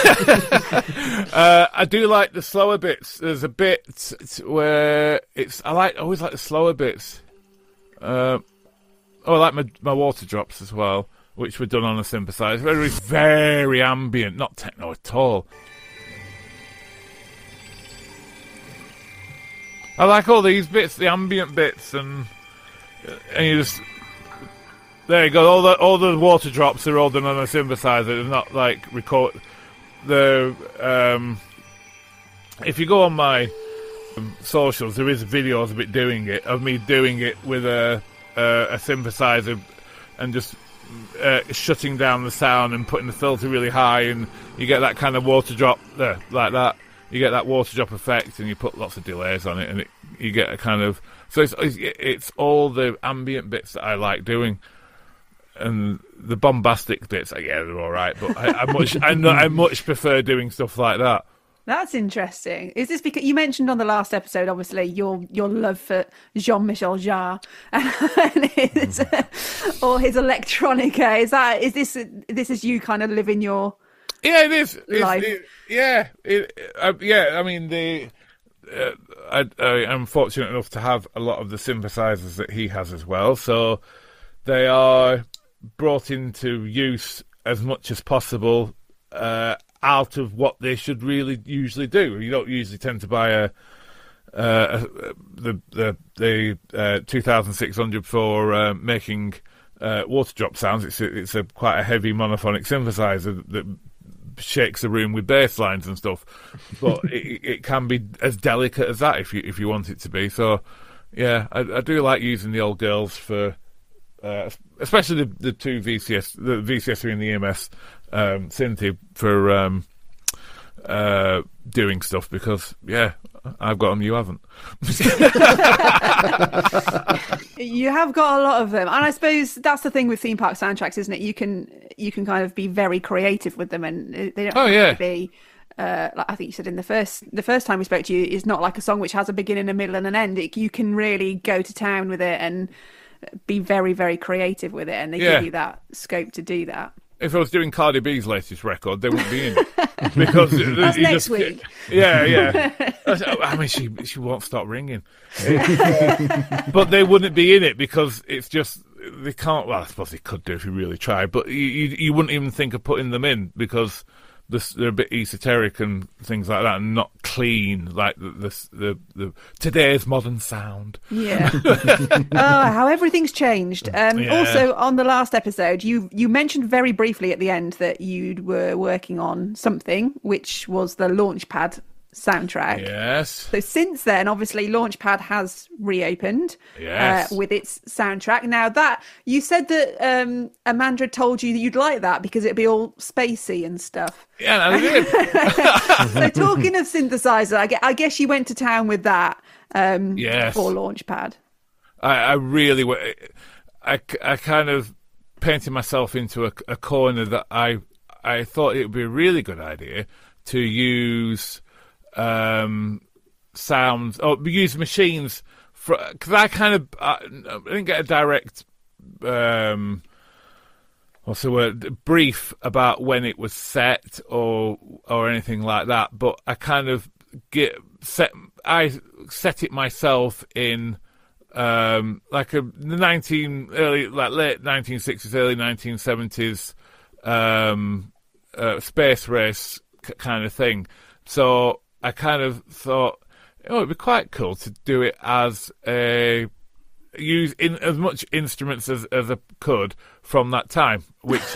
uh, I do like the slower bits. There's a bit where it's. I like always like the slower bits. Uh, oh, I like my my water drops as well, which were done on a synthesizer. Very, very ambient, not techno at all. I like all these bits, the ambient bits, and and you just there you go. All the all the water drops are all done on a synthesizer. They're not like record the. Um, if you go on my um, socials, there is videos of it doing it, of me doing it with a a, a synthesizer, and just. Uh, shutting down the sound and putting the filter really high, and you get that kind of water drop there, like that. You get that water drop effect, and you put lots of delays on it, and it, you get a kind of. So it's, it's it's all the ambient bits that I like doing, and the bombastic bits. Yeah, they're all right, but I, I much I, know, I much prefer doing stuff like that. That's interesting. Is this because you mentioned on the last episode, obviously, your your love for Jean-Michel Jarre and his, or his electronica? Is that is this this is you kind of living your yeah it is it's, life? It, yeah, it, uh, yeah. I mean, the uh, I, I am fortunate enough to have a lot of the synthesizers that he has as well, so they are brought into use as much as possible. Uh, out of what they should really usually do. You don't usually tend to buy a, uh, a the the the uh, two thousand six hundred for uh, making uh, water drop sounds. It's a, it's a quite a heavy monophonic synthesizer that shakes the room with bass lines and stuff. But it, it can be as delicate as that if you if you want it to be. So yeah, I, I do like using the old girls for. Uh, especially the, the two V C S, the V C S three and the E M S um, Synthi for um, uh, doing stuff because, yeah, I've got them, you haven't. You have got a lot of them, and I suppose that's the thing with theme park soundtracks, isn't it? You can you can kind of be very creative with them, and they don't oh, have yeah. to be. Uh, like I think you said in the first the first time we spoke to you, it's not like a song which has a beginning, a middle, and an end. It, you can really go to town with it and be very, very creative with it, and they Yeah. give you that scope to do that. If I was doing Cardi B's latest record, they wouldn't be in it because That's you next just, week. Yeah, yeah. I mean, she she won't stop ringing, but they wouldn't be in it because it's just they can't. Well, I suppose they could do if you really tried, but you you, you wouldn't even think of putting them in because this, they're a bit esoteric and things like that, and not clean like the the, the, the today's modern sound. Yeah. Oh, how everything's changed. Um, Yeah. Also, on the last episode, you you mentioned very briefly at the end that you were working on something, which was the Launchpad soundtrack. Yes. So since then, obviously, Launchpad has reopened Yes. uh, with its soundtrack. Now that you said that um, Amanda told you that you'd like that because it'd be all spacey and stuff. Yeah, I did. So talking of synthesizer, I guess, I guess you went to town with that um, Yes. for Launchpad. I, I really, wa- I, I kind of painted myself into a, a corner that I, I thought it would be a really good idea to use um, sounds or use machines for because I kind of I, I didn't get a direct um, what's the word brief about when it was set or or anything like that, but I kind of get set I set it myself in. Um, like a the nineteen early, like late nineteen sixties, early nineteen seventies, um, uh, space race c- kind of thing. So I kind of thought, oh, it'd be quite cool to do it as a use in as much instruments as as I could from that time, which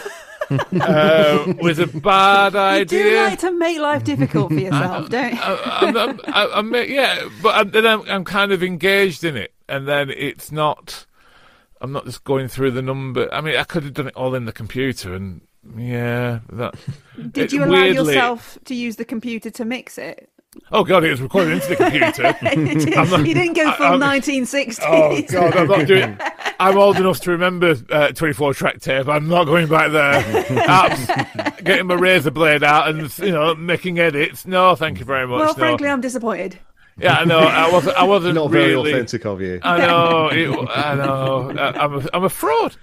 uh, was a bad idea. You do like to make life difficult for yourself, don't you? I, I'm, I'm, I'm, I'm, yeah, but I'm, then I'm, I'm kind of engaged in it, and then it's not. I'm not just going through the number. I mean, I could have done it all in the computer, and yeah, that. Did it, you allow weirdly, yourself to use the computer to mix it? Oh God, it was recorded into the computer. not, you didn't go full I, nineteen sixties. Oh God, I'm not doing. I'm old enough to remember uh, twenty-four track tape. I'm not going back there. Apps, getting my razor blade out and you know making edits. No, thank you very much. Well, no. frankly, I'm disappointed. Yeah, I know. I wasn't. I wasn't not really very authentic of you. I know. It, I know. I, I'm. A, I'm a fraud.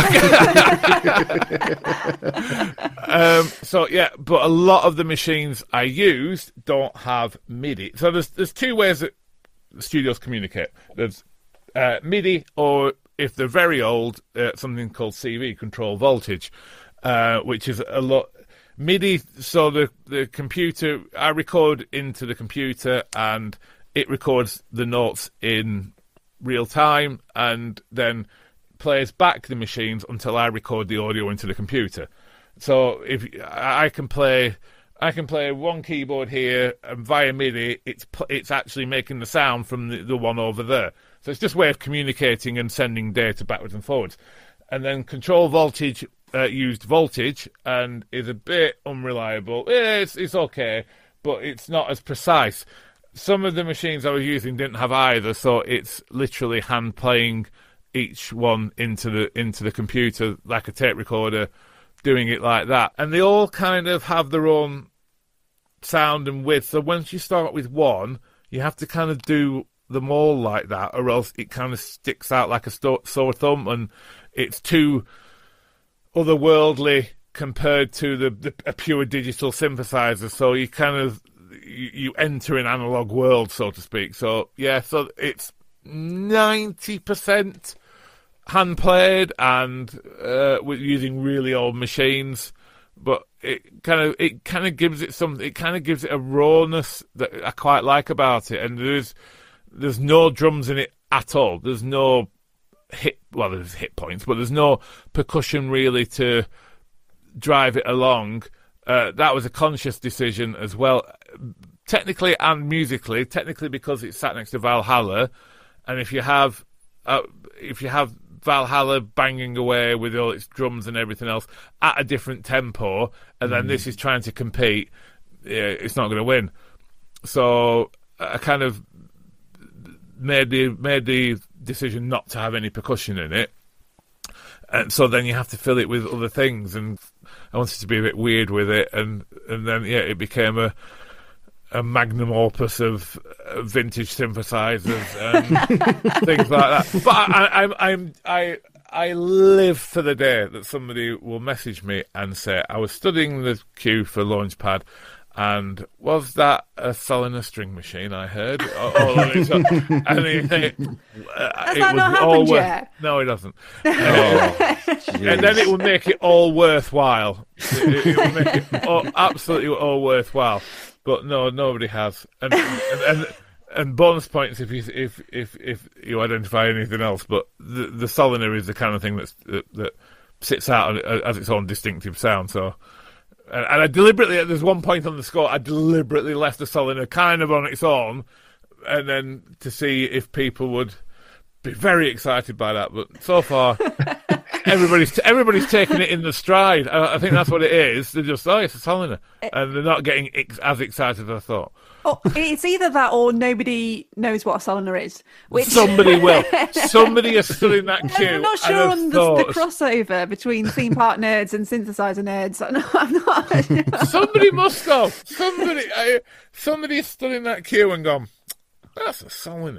um, so yeah, but a lot of the machines I used don't have MIDI. So there's there's two ways that studios communicate. There's uh, MIDI, or if they're very old, uh, something called C V, control voltage, uh, which is a lot. MIDI, so the, the computer, I record into the computer and it records the notes in real time and then plays back the machines until I record the audio into the computer. So if I can play, I can play one keyboard here and via MIDI, it's it's actually making the sound from the, the one over there. So it's just a way of communicating and sending data backwards and forwards. And then control voltage. Uh, used voltage and is a bit unreliable. Yeah, it's it's okay, but it's not as precise. Some of the machines I was using didn't have either, so it's literally hand playing each one into the into the computer like a tape recorder, doing it like that. And they all kind of have their own sound and width. So once you start with one, you have to kind of do them all like that, or else it kind of sticks out like a sto- sore thumb, and it's too otherworldly compared to the, the a pure digital synthesizer. So you kind of you, you enter an analog world, so to speak. So yeah, so it's ninety percent hand played and uh, with using really old machines, but it kind of it kind of gives it some it kind of gives it a rawness that I quite like about it. And there's there's no drums in it at all. There's no hit well there's hit points, but there's no percussion really to drive it along. Uh, that was a conscious decision as well, technically and musically. Technically because it's sat next to Valhalla, and if you have uh, if you have Valhalla banging away with all its drums and everything else at a different tempo, and then mm. this is trying to compete, yeah, it's not going to win. So I kind of made the made the decision not to have any percussion in it, and so then you have to fill it with other things. And I wanted to be a bit weird with it, and and then yeah, it became a a magnum opus of vintage synthesizers and things like that. But I, I, I'm I'm I I live for the day that somebody will message me and say, I was studying the Q for Launchpad, and was that a Solina string machine I heard? Oh, and it, it, uh, Has it that not happened all yet? Worth, no, it doesn't. Oh, And then it will make it all worthwhile. It, it will make it all, absolutely all worthwhile. But no, nobody has. And and, and and bonus points if you if if if you identify anything else. But the the Solina is the kind of thing that's, that that sits out as its own distinctive sound. So. And, and I deliberately, there's one point on the score, I deliberately left the Solina kind of on its own, and then to see if people would be very excited by that. But so far, everybody's everybody's taking it in the stride. I, I think that's what it is. They're just, oh, it's a Solina, and they're not getting ex- as excited as I thought. Oh, it's either that or nobody knows what a Solina is. Which... Somebody will. Somebody is still in that queue. I'm not sure on the, the crossover between theme park nerds and synthesizer nerds. I'm not. I'm not... Somebody must go. Somebody, I, somebody is still in that queue and gone, that's a Solina.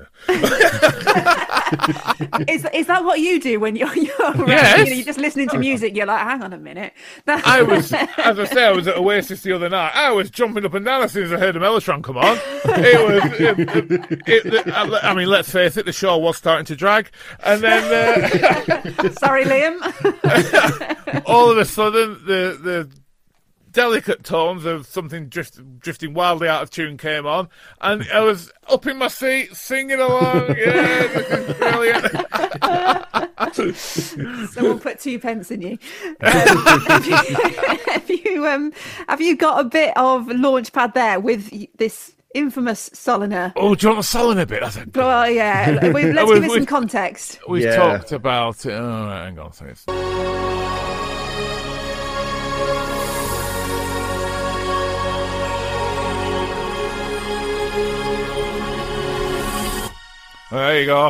is is that what you do when you're you're, yes. you know, you're just listening to music? You're like, hang on a minute. I was, as I say, I was at Oasis the other night. I was jumping up and down as soon as I heard the Mellotron come on. It was, it, it, it, I mean, let's face it, the show was starting to drag, and then uh, sorry, Liam. all of a sudden, the the. delicate tones of something drift, drifting wildly out of tune came on, and I was up in my seat singing along. Yeah, this is brilliant. Someone put two pence in you. Um, have you, have you, um, have you got a bit of Launchpad there with this infamous Solina? Oh, do you want the Solina bit? That's a good Well, yeah. We, let's We've- give it some we've- context. We've Yeah. talked about it. Oh, right, hang on a second. There you go.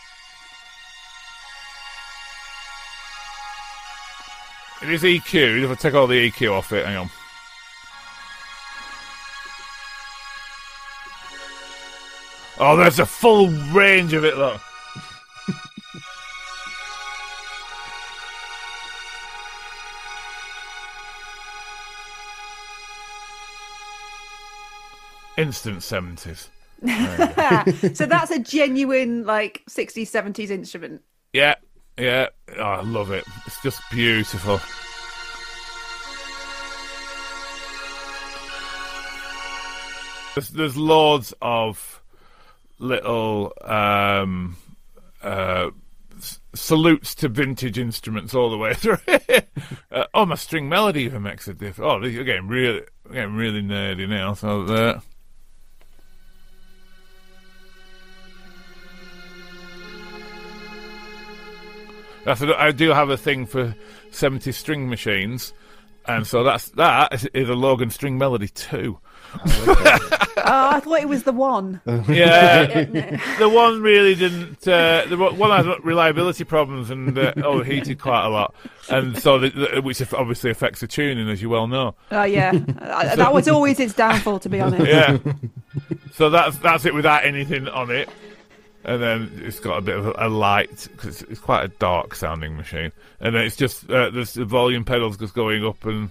It is E Q. If I take all the E Q off it, hang on. Oh, there's a full range of it, look. Instant seventies. So that's a genuine, like, sixties, seventies instrument. Yeah, yeah. Oh, I love it. It's just beautiful. There's, there's loads of little um, uh, s- salutes to vintage instruments all the way through. uh, oh, my string melody even makes a difference. Oh, you're getting really, getting really nerdy now. So there. That's a, I do have a thing for seventy string machines, and so that's that is, is a Logan String Melody too. Oh, I thought it was the one. Yeah, the one really didn't. Uh, the one one has reliability problems and uh, overheated quite a lot, and so the, the, which obviously affects the tuning, as you well know. Oh, yeah. Uh, that was always its downfall, to be honest. Yeah, so that's that's it without anything on it. And then it's got a bit of a, a light, because it's, it's quite a dark sounding machine. And then it's just, uh, there's the volume pedals just going up and...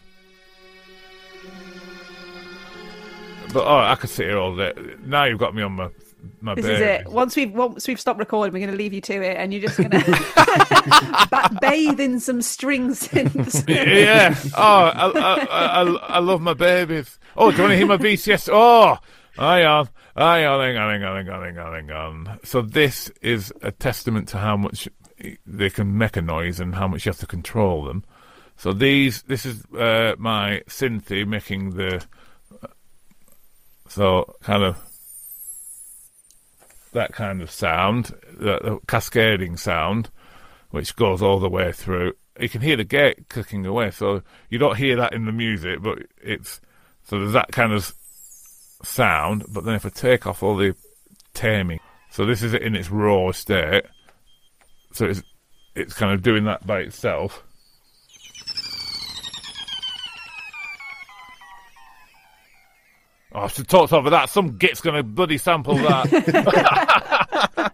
But, oh, I could sit here all day. Now you've got me on my, my This baby. is it. Once we've once we've stopped recording, we're going to leave you to it, and you're just going to ba- bathe in some string synths. Yeah. Oh, I, I, I, I love my babies. Oh, do you want to hear my V C S? Oh, hang on. Hang on, hang on, hang on, hang on, hang on, hang on. So this is a testament to how much they can make a noise and how much you have to control them. So these, this is uh, my synthy making the, so kind of that kind of sound, the, the cascading sound, which goes all the way through. You can hear the gate clicking away, so you don't hear that in the music, but it's, so there's that kind of sound, but then if I take off all the taming, so this is it in its raw state, so it's it's kind of doing that by itself. Oh, I should talk over that. Some git's going to bloody sample that.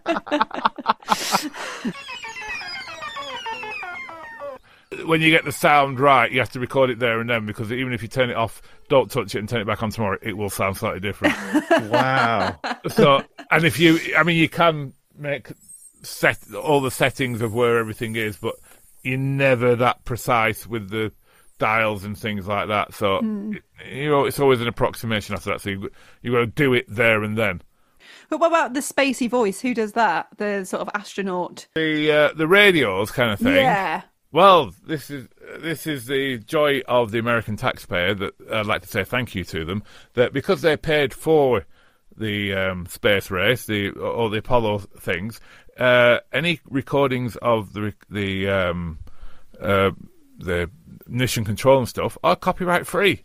When you get the sound right, you have to record it there and then, because even if you turn it off, don't touch it and turn it back on tomorrow, it will sound slightly different. Wow. So, and if you, I mean, you can make set all the settings of where everything is, but you're never that precise with the dials and things like that. So, Mm. you know, it's always an approximation after that. So you you got to do it there and then. But what about the spacey voice? Who does that? The sort of astronaut. The uh, the radios kind of thing. Yeah. Well, this is this is the joy of the American taxpayer, that I'd like to say thank you to them, that because they paid for the um, space race, the or the Apollo things, uh, any recordings of the the um, uh, the mission control and stuff are copyright free.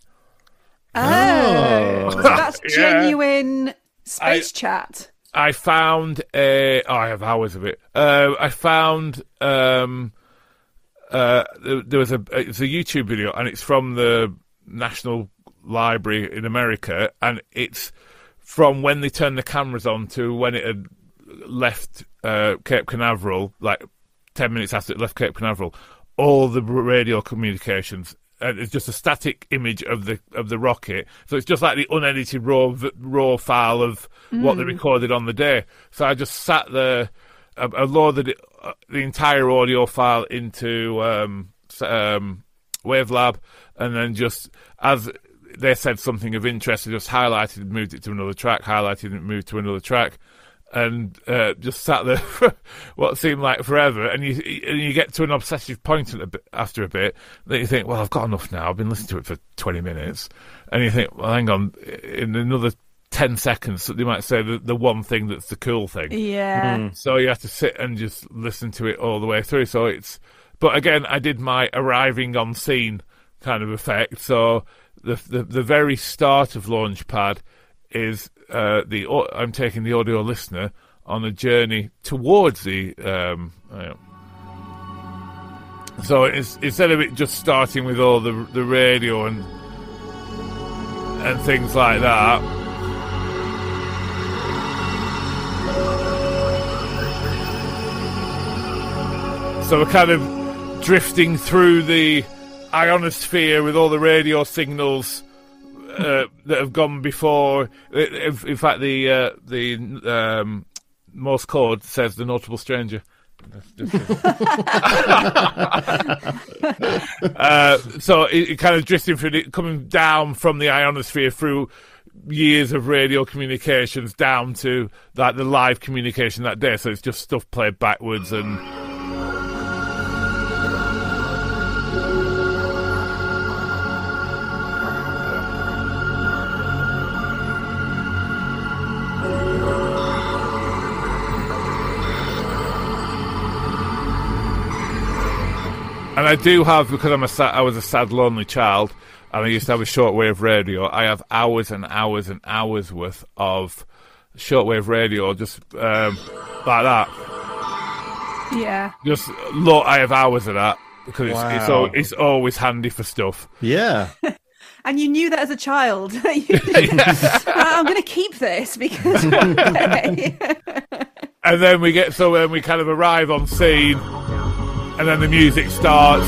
Oh, so that's Yeah. genuine space I- chat. I found a. Oh, I have hours of it. Uh, I found. Um, uh, there, there was a. It's a YouTube video, and it's from the National Library in America, and it's from when they turned the cameras on to when it had left uh, Cape Canaveral, like ten minutes after it left Cape Canaveral. All the radio communications. And it's just a static image of the of the rocket, so it's just like the unedited raw v- raw file of what they recorded on the day. So I just sat there, I, I loaded it, uh, the entire audio file into um, s- um, Wavelab, and then just as they said something of interest, I just highlighted and moved it to another track, highlighted and moved to another track, and uh, just sat there for what seemed like forever. And you and you get to an obsessive point at a bit, after a bit that you think, well, I've got enough now. I've been listening to it for twenty minutes. And you think, well, hang on, in another ten seconds, they might say the, the one thing that's the cool thing. Yeah. Mm. So you have to sit and just listen to it all the way through. So it's, but again, I did my arriving on scene kind of effect. So the the, the very start of Launchpad is uh, the I'm taking the audio listener on a journey towards the. Um, uh, so it's, instead of it just starting with all the the radio and and things like that. So we're kind of drifting through the ionosphere with all the radio signals uh, that have gone before. In, in fact, the uh, the um, Morse code says the notable stranger. uh, so it, it kind of drifting through, the, coming down from the ionosphere through years of radio communications down to like the live communication that day. So it's just stuff played backwards and. And I do have, because I'm a sad, I was a sad, lonely child, and I used to have a shortwave radio. I have hours and hours and hours worth of shortwave radio, just um, like that. Yeah. Just look, I have hours of that because it's Wow. it's, al- it's always handy for stuff. Yeah. And you knew that as a child. You just, I'm going to keep this because. Okay. And then we get so when we kind of arrive on scene, and then the music starts.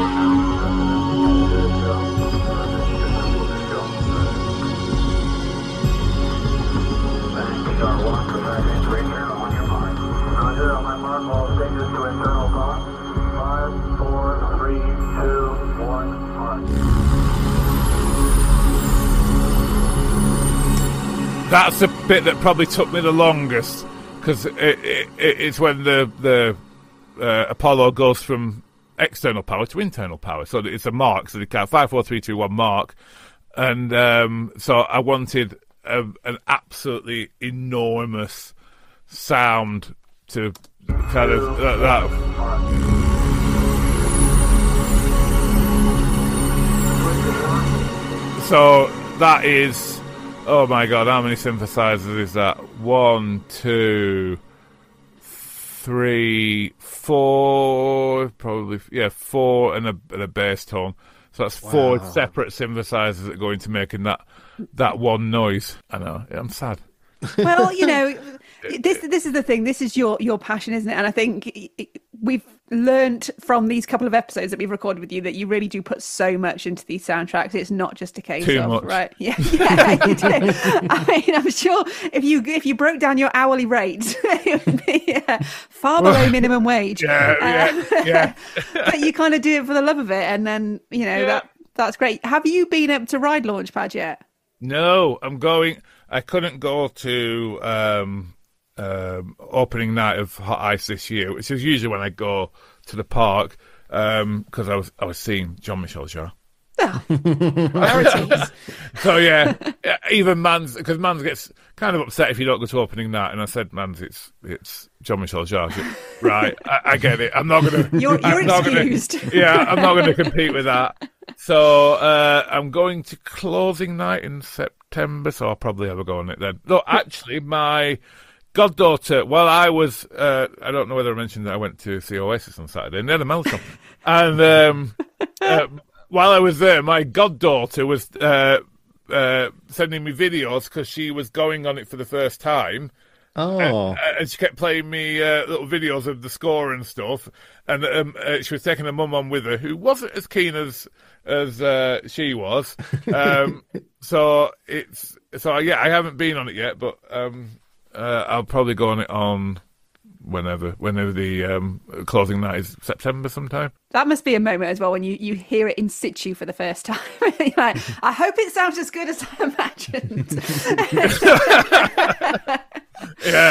That's the bit that probably took me the longest, because it, it, it's when the the uh, Apollo goes from external power to internal power. So it's a mark, so they count five, four, three, two, one mark, and um, so I wanted a, an absolutely enormous sound to kind of uh, that. So that is. Oh my god, how many synthesizers is that? One, two, three, four, probably, yeah, four and a, and a bass tone. So that's four Wow. separate synthesizers that go into making that that one noise. I know, I'm sad. Well, you know, this this is the thing. This is your your passion, isn't it? And I think we've learned from these couple of episodes that we've recorded with you that you really do put so much into these soundtracks. It's not just a case Too of much. right. Yeah, yeah, you do. I mean, I'm sure if you if you broke down your hourly rate, it would be uh, far below minimum wage. Yeah, yeah, yeah. But you kind of do it for the love of it, and then you know Yeah. that that's great. Have you been able to ride Launchpad yet? No, I'm going. I couldn't go to um, um, opening night of Hot Ice this year, which is usually when I go to the park, because um, I was I was seeing Jean-Michel Jarre. Priorities. So yeah, yeah, even Mans, because Mans gets kind of upset if you don't go to opening night, and I said, Mans, it's it's Jean-Michel Jarre. She went, right, I, I get it. I'm not gonna. You're you're I'm not excused. Gonna, yeah, I'm not going to compete with that. So uh, I'm going to closing night in September, so I'll probably have a go on it then. No, actually, my goddaughter, well, I was, uh, I don't know whether I mentioned that I went to see Oasis on Saturday, and they had a meltdown. And um, uh, while I was there, my goddaughter was uh, uh, sending me videos because she was going on it for the first time. Oh. Uh, and she kept playing me uh, little videos of the score and stuff. And um, uh, she was taking her mum on with her, who wasn't as keen as as uh, she was. Um, so it's so yeah, I haven't been on it yet, but um, uh, I'll probably go on it on whenever whenever the um, closing night is, September sometime. That must be a moment as well when you, you hear it in situ for the first time. You're like, I hope it sounds as good as I imagined. Yeah,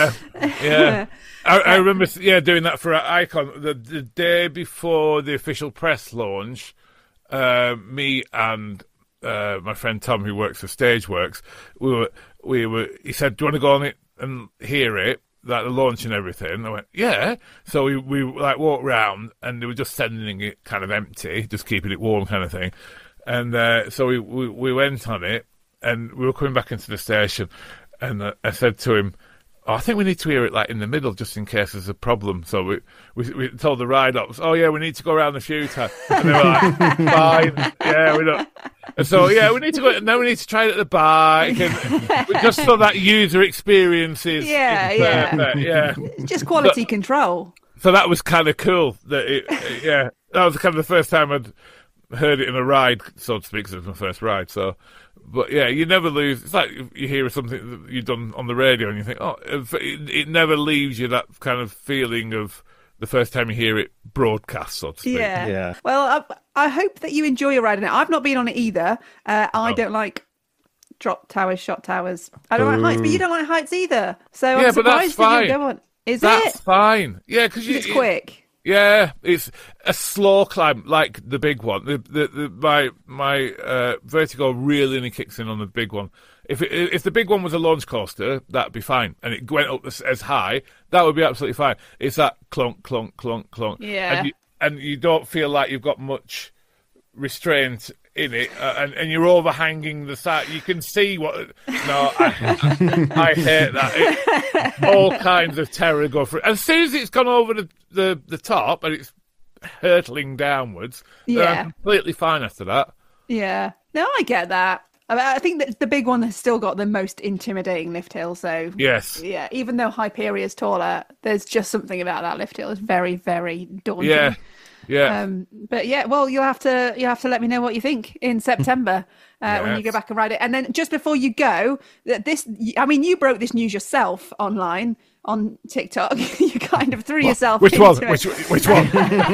Yeah. I, I remember, yeah, doing that for Icon. The, the day before the official press launch, uh, me and uh, my friend Tom, who works for Stageworks, we were, we were. He said, "Do you want to go on it and hear it, like the launch and everything?" I went, "Yeah." So we we like walked round, and they were just sending it kind of empty, just keeping it warm, kind of thing. And uh, so we, we we went on it, and we were coming back into the station, and uh, I said to him, "Oh, I think we need to hear it like in the middle, just in case there's a problem." So we we, we told the ride-ups, "Oh yeah, we need to go around a few times." And they were like, "Fine, yeah, we don't." And so yeah, we need to go. Now we need to try it at the bike, and just so that user experience is Yeah, is yeah. perfect, yeah. It's just quality control. So that was kind of cool. That it, it- yeah, that was kind of the first time I'd heard it in a ride, so to speak, 'cause it was my first ride. So. But yeah, you never lose. It's like you hear something that you've done on the radio, and you think, "Oh," it, it never leaves you that kind of feeling of the first time you hear it broadcast, so to speak. Yeah. Yeah. Well, I, I hope that you enjoy your ride on it. I've not been on it either. Uh, I Oh. don't like drop towers, shot towers. I don't like heights, but you don't like heights either. So Yeah, I'm but that's surprised that fine. you go on. Is That's it? fine. Yeah, because It's quick. Yeah, it's a slow climb, like the big one. The, the, the my my uh, vertigo really only kicks in on the big one. If it, if the big one was a launch coaster, that'd be fine, and it went up as, as high, that would be absolutely fine. It's that clunk, clunk, clunk, clunk, Yeah. and you, and you don't feel like you've got much restraint in it, uh, and, and you're overhanging the side. You can see what. No, I, I hate that. It, all kinds of terror go through. As soon as it's gone over the, the, the top and it's hurtling downwards, then Yeah. I'm completely fine after that. Yeah. No, I get that. I, mean, I think that the big one has still got the most intimidating lift hill. So Yes. yeah, even though Hyperion is taller, there's just something about that lift hill. It's very, very daunting. Yeah. Yeah. Um, but yeah, well, you'll have to you have to let me know what you think in September uh, when you go Yes. back and ride it. And then just before you go, that this I mean, you broke this news yourself online on TikTok. You kind of threw yourself. Which into one? it. Which which one?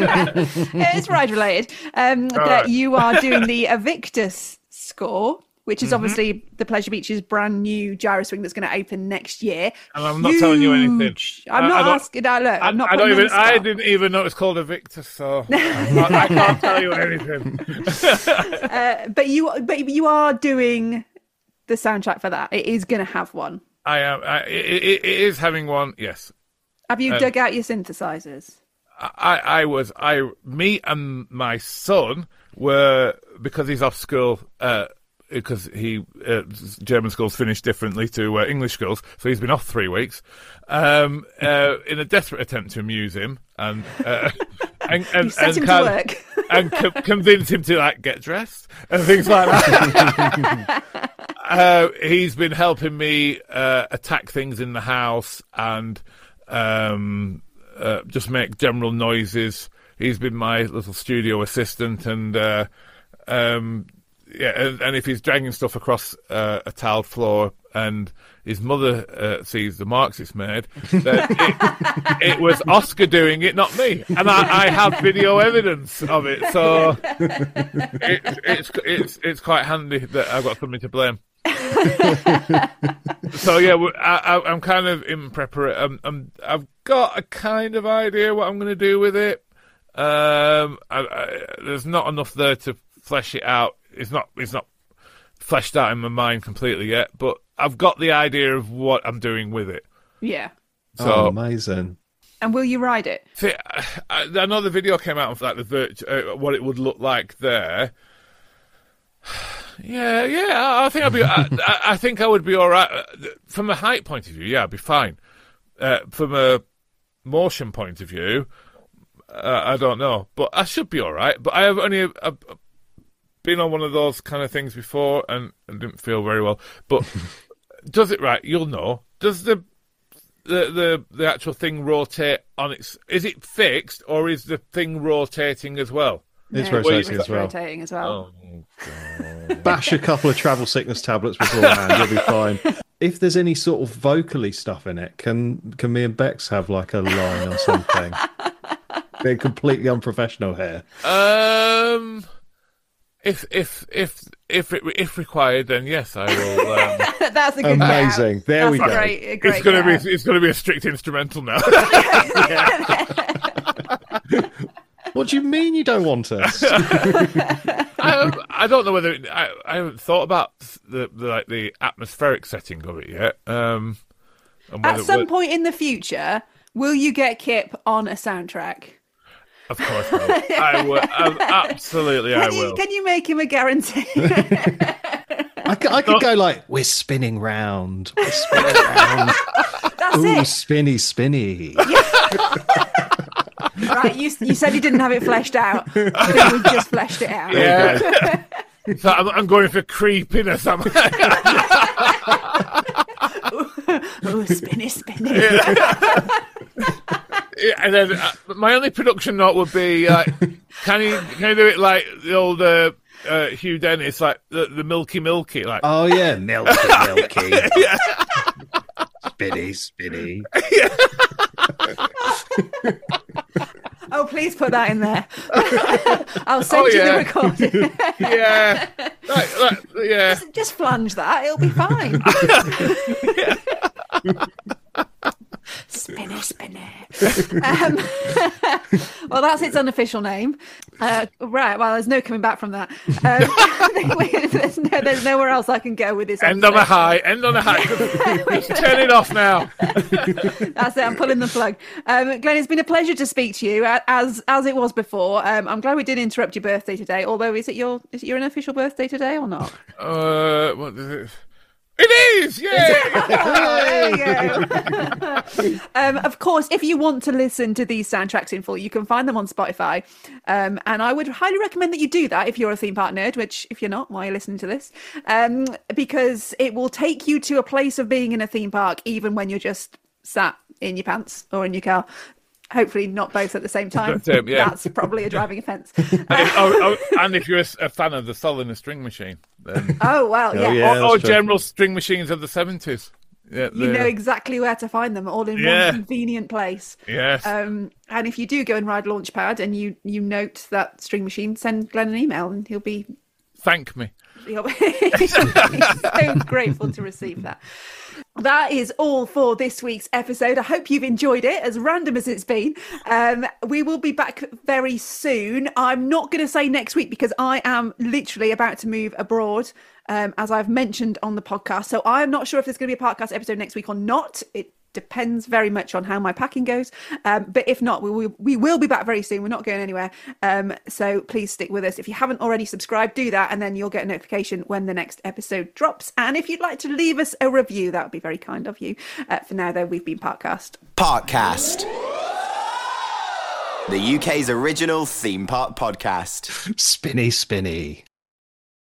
It's ride related. Um, that right. you are doing the Evictus score, which Mm-hmm. is obviously the Pleasure Beach's brand new gyro swing that's going to open next year. And I'm not telling you anything. Huge. I'm I- I not don't- asking. I, look, I'm not. I don't putting you on even. the I spot. didn't even know it's called a Victor, so I'm not- I can't tell you anything. Uh, but you, but you are doing the soundtrack for that. It is going to have one. I am. I, it, it, it is having one. Yes. Have you Um, dug out your synthesizers? I, I was I me and my son were, because he's off school, uh, because he uh, German schools finish differently to uh, English schools, so he's been off three weeks. Um, uh, in a desperate attempt to amuse him and uh, and and, You set and him to kind- work. and co- convince him to like get dressed and things like that. uh, he's been helping me uh, attack things in the house and um, uh, just make general noises. He's been my little studio assistant, and uh, um, yeah, and, and if he's dragging stuff across uh, a tiled floor and his mother uh, sees the marks it's made, then it, it was Oscar doing it, not me, and I, I have video evidence of it, so it, it's it's it's quite handy that I've got something to blame. So yeah, we- I, I, I'm kind of in preparation. I'm, I'm, I've got a kind of idea what I'm going to do with it. Um, I, I, there's not enough there to flesh it out. It's not. It's not fleshed out in my mind completely yet. But I've got the idea of what I'm doing with it. Yeah. So Oh, amazing. And will you ride it? see, I, I know the video came out of like the virt- uh, what it would look like there. Yeah, yeah. I think I'd be. I, I- I think I would be all right from a height point of view. Yeah, I'd be fine. Uh, from a motion point of view, uh, I don't know, but I should be all right. But I have only uh, uh, been on one of those kind of things before and, and didn't feel very well. But does it right? You'll know. Does the the the the actual thing rotate on its? Is it fixed or is the thing rotating as well? It's No, rotating it's as well. rotating as well. Oh, Bash a couple of travel sickness tablets beforehand, you'll be fine. If there's any sort of vocally stuff in it, can can me and Bex have like a line or something? They're completely unprofessional here. Um, if if if if it, if required, then yes, I will. Um, That's a good Amazing. Get out. There That's we a go. Great, a great it's going to get out. be it's going to be a strict instrumental now. What do you mean you don't want us? I, I don't know whether it, I I haven't thought about the, the like the atmospheric setting of it yet. Um, and At whether- some whether- point in the future, will you get Kip on a soundtrack? Of course, I will. I will. I, absolutely, I Can you, will. can you make him a guarantee? I could, I could go like, we're spinning round. We're spinning round. That's Ooh, it. spinny, spinny. Right, you, you said you didn't have it fleshed out. I think we've just fleshed it out. Yeah. So I'm, I'm going for creepiness. I'm, Oh, spinny, spinny. and then uh, my only production note would be, uh, can you can you do it like the old uh, uh, Hugh Dennis, like the, the Milky Milky, like Oh, yeah. Milky, milky. Spinny, spinny. Oh, please put that in there. I'll send Oh, you yeah. the recording. yeah, like, like, yeah. just, just flange that. It'll be fine. Spinny, spinny. Um, well, that's its unofficial name. Uh, right. Well, there's no coming back from that. Um, there's, no, there's nowhere else I can go with this. End on a episode. high. End on a high. Just turn it off now. That's it. I'm pulling the plug. Um, Glenn, it's been a pleasure to speak to you, a- as as it was before. Um, I'm glad we didn't interrupt your birthday today. Although, is it your is it your unofficial birthday today or not? Uh, what is it? It is, yeah. Oh, there you go. um, of course, if you want to listen to these soundtracks in full, you can find them on Spotify. Um, and I would highly recommend that you do that if you're a theme park nerd, which if you're not, why are you listening to this? Um, because it will take you to a place of being in a theme park, even when you're just sat in your pants or in your car. Hopefully not both at the same time. That's, um, yeah. That's probably a driving offence. And if, oh, oh, and if you're a, a fan of the Sol in the String Machine, then Oh, well, yeah. yeah. or, or that's true. general string machines of the seventies. Yeah, You the- know exactly where to find them, all in Yeah. one convenient place. Yes. Um, and if you do go and ride Launchpad and you you note that string machine, send Glenn an email and he'll be, Thank me. he'll be so grateful to receive that. That is all for this week's episode. I hope you've enjoyed it, as random as it's been. Um, we will be back very soon. I'm not going to say next week because I am literally about to move abroad, um, as I've mentioned on the podcast. So I'm not sure if there's going to be a podcast episode next week or not. It depends very much on how my packing goes. Um, but if not, we will, we will be back very soon. We're not going anywhere. Um, so please stick with us. If you haven't already subscribed, do that, and then you'll get a notification when the next episode drops. And if you'd like to leave us a review, that would be very kind of you. Uh, for now, though, we've been Parkcast. Parkcast. The U K's original theme park podcast. Spinny, spinny.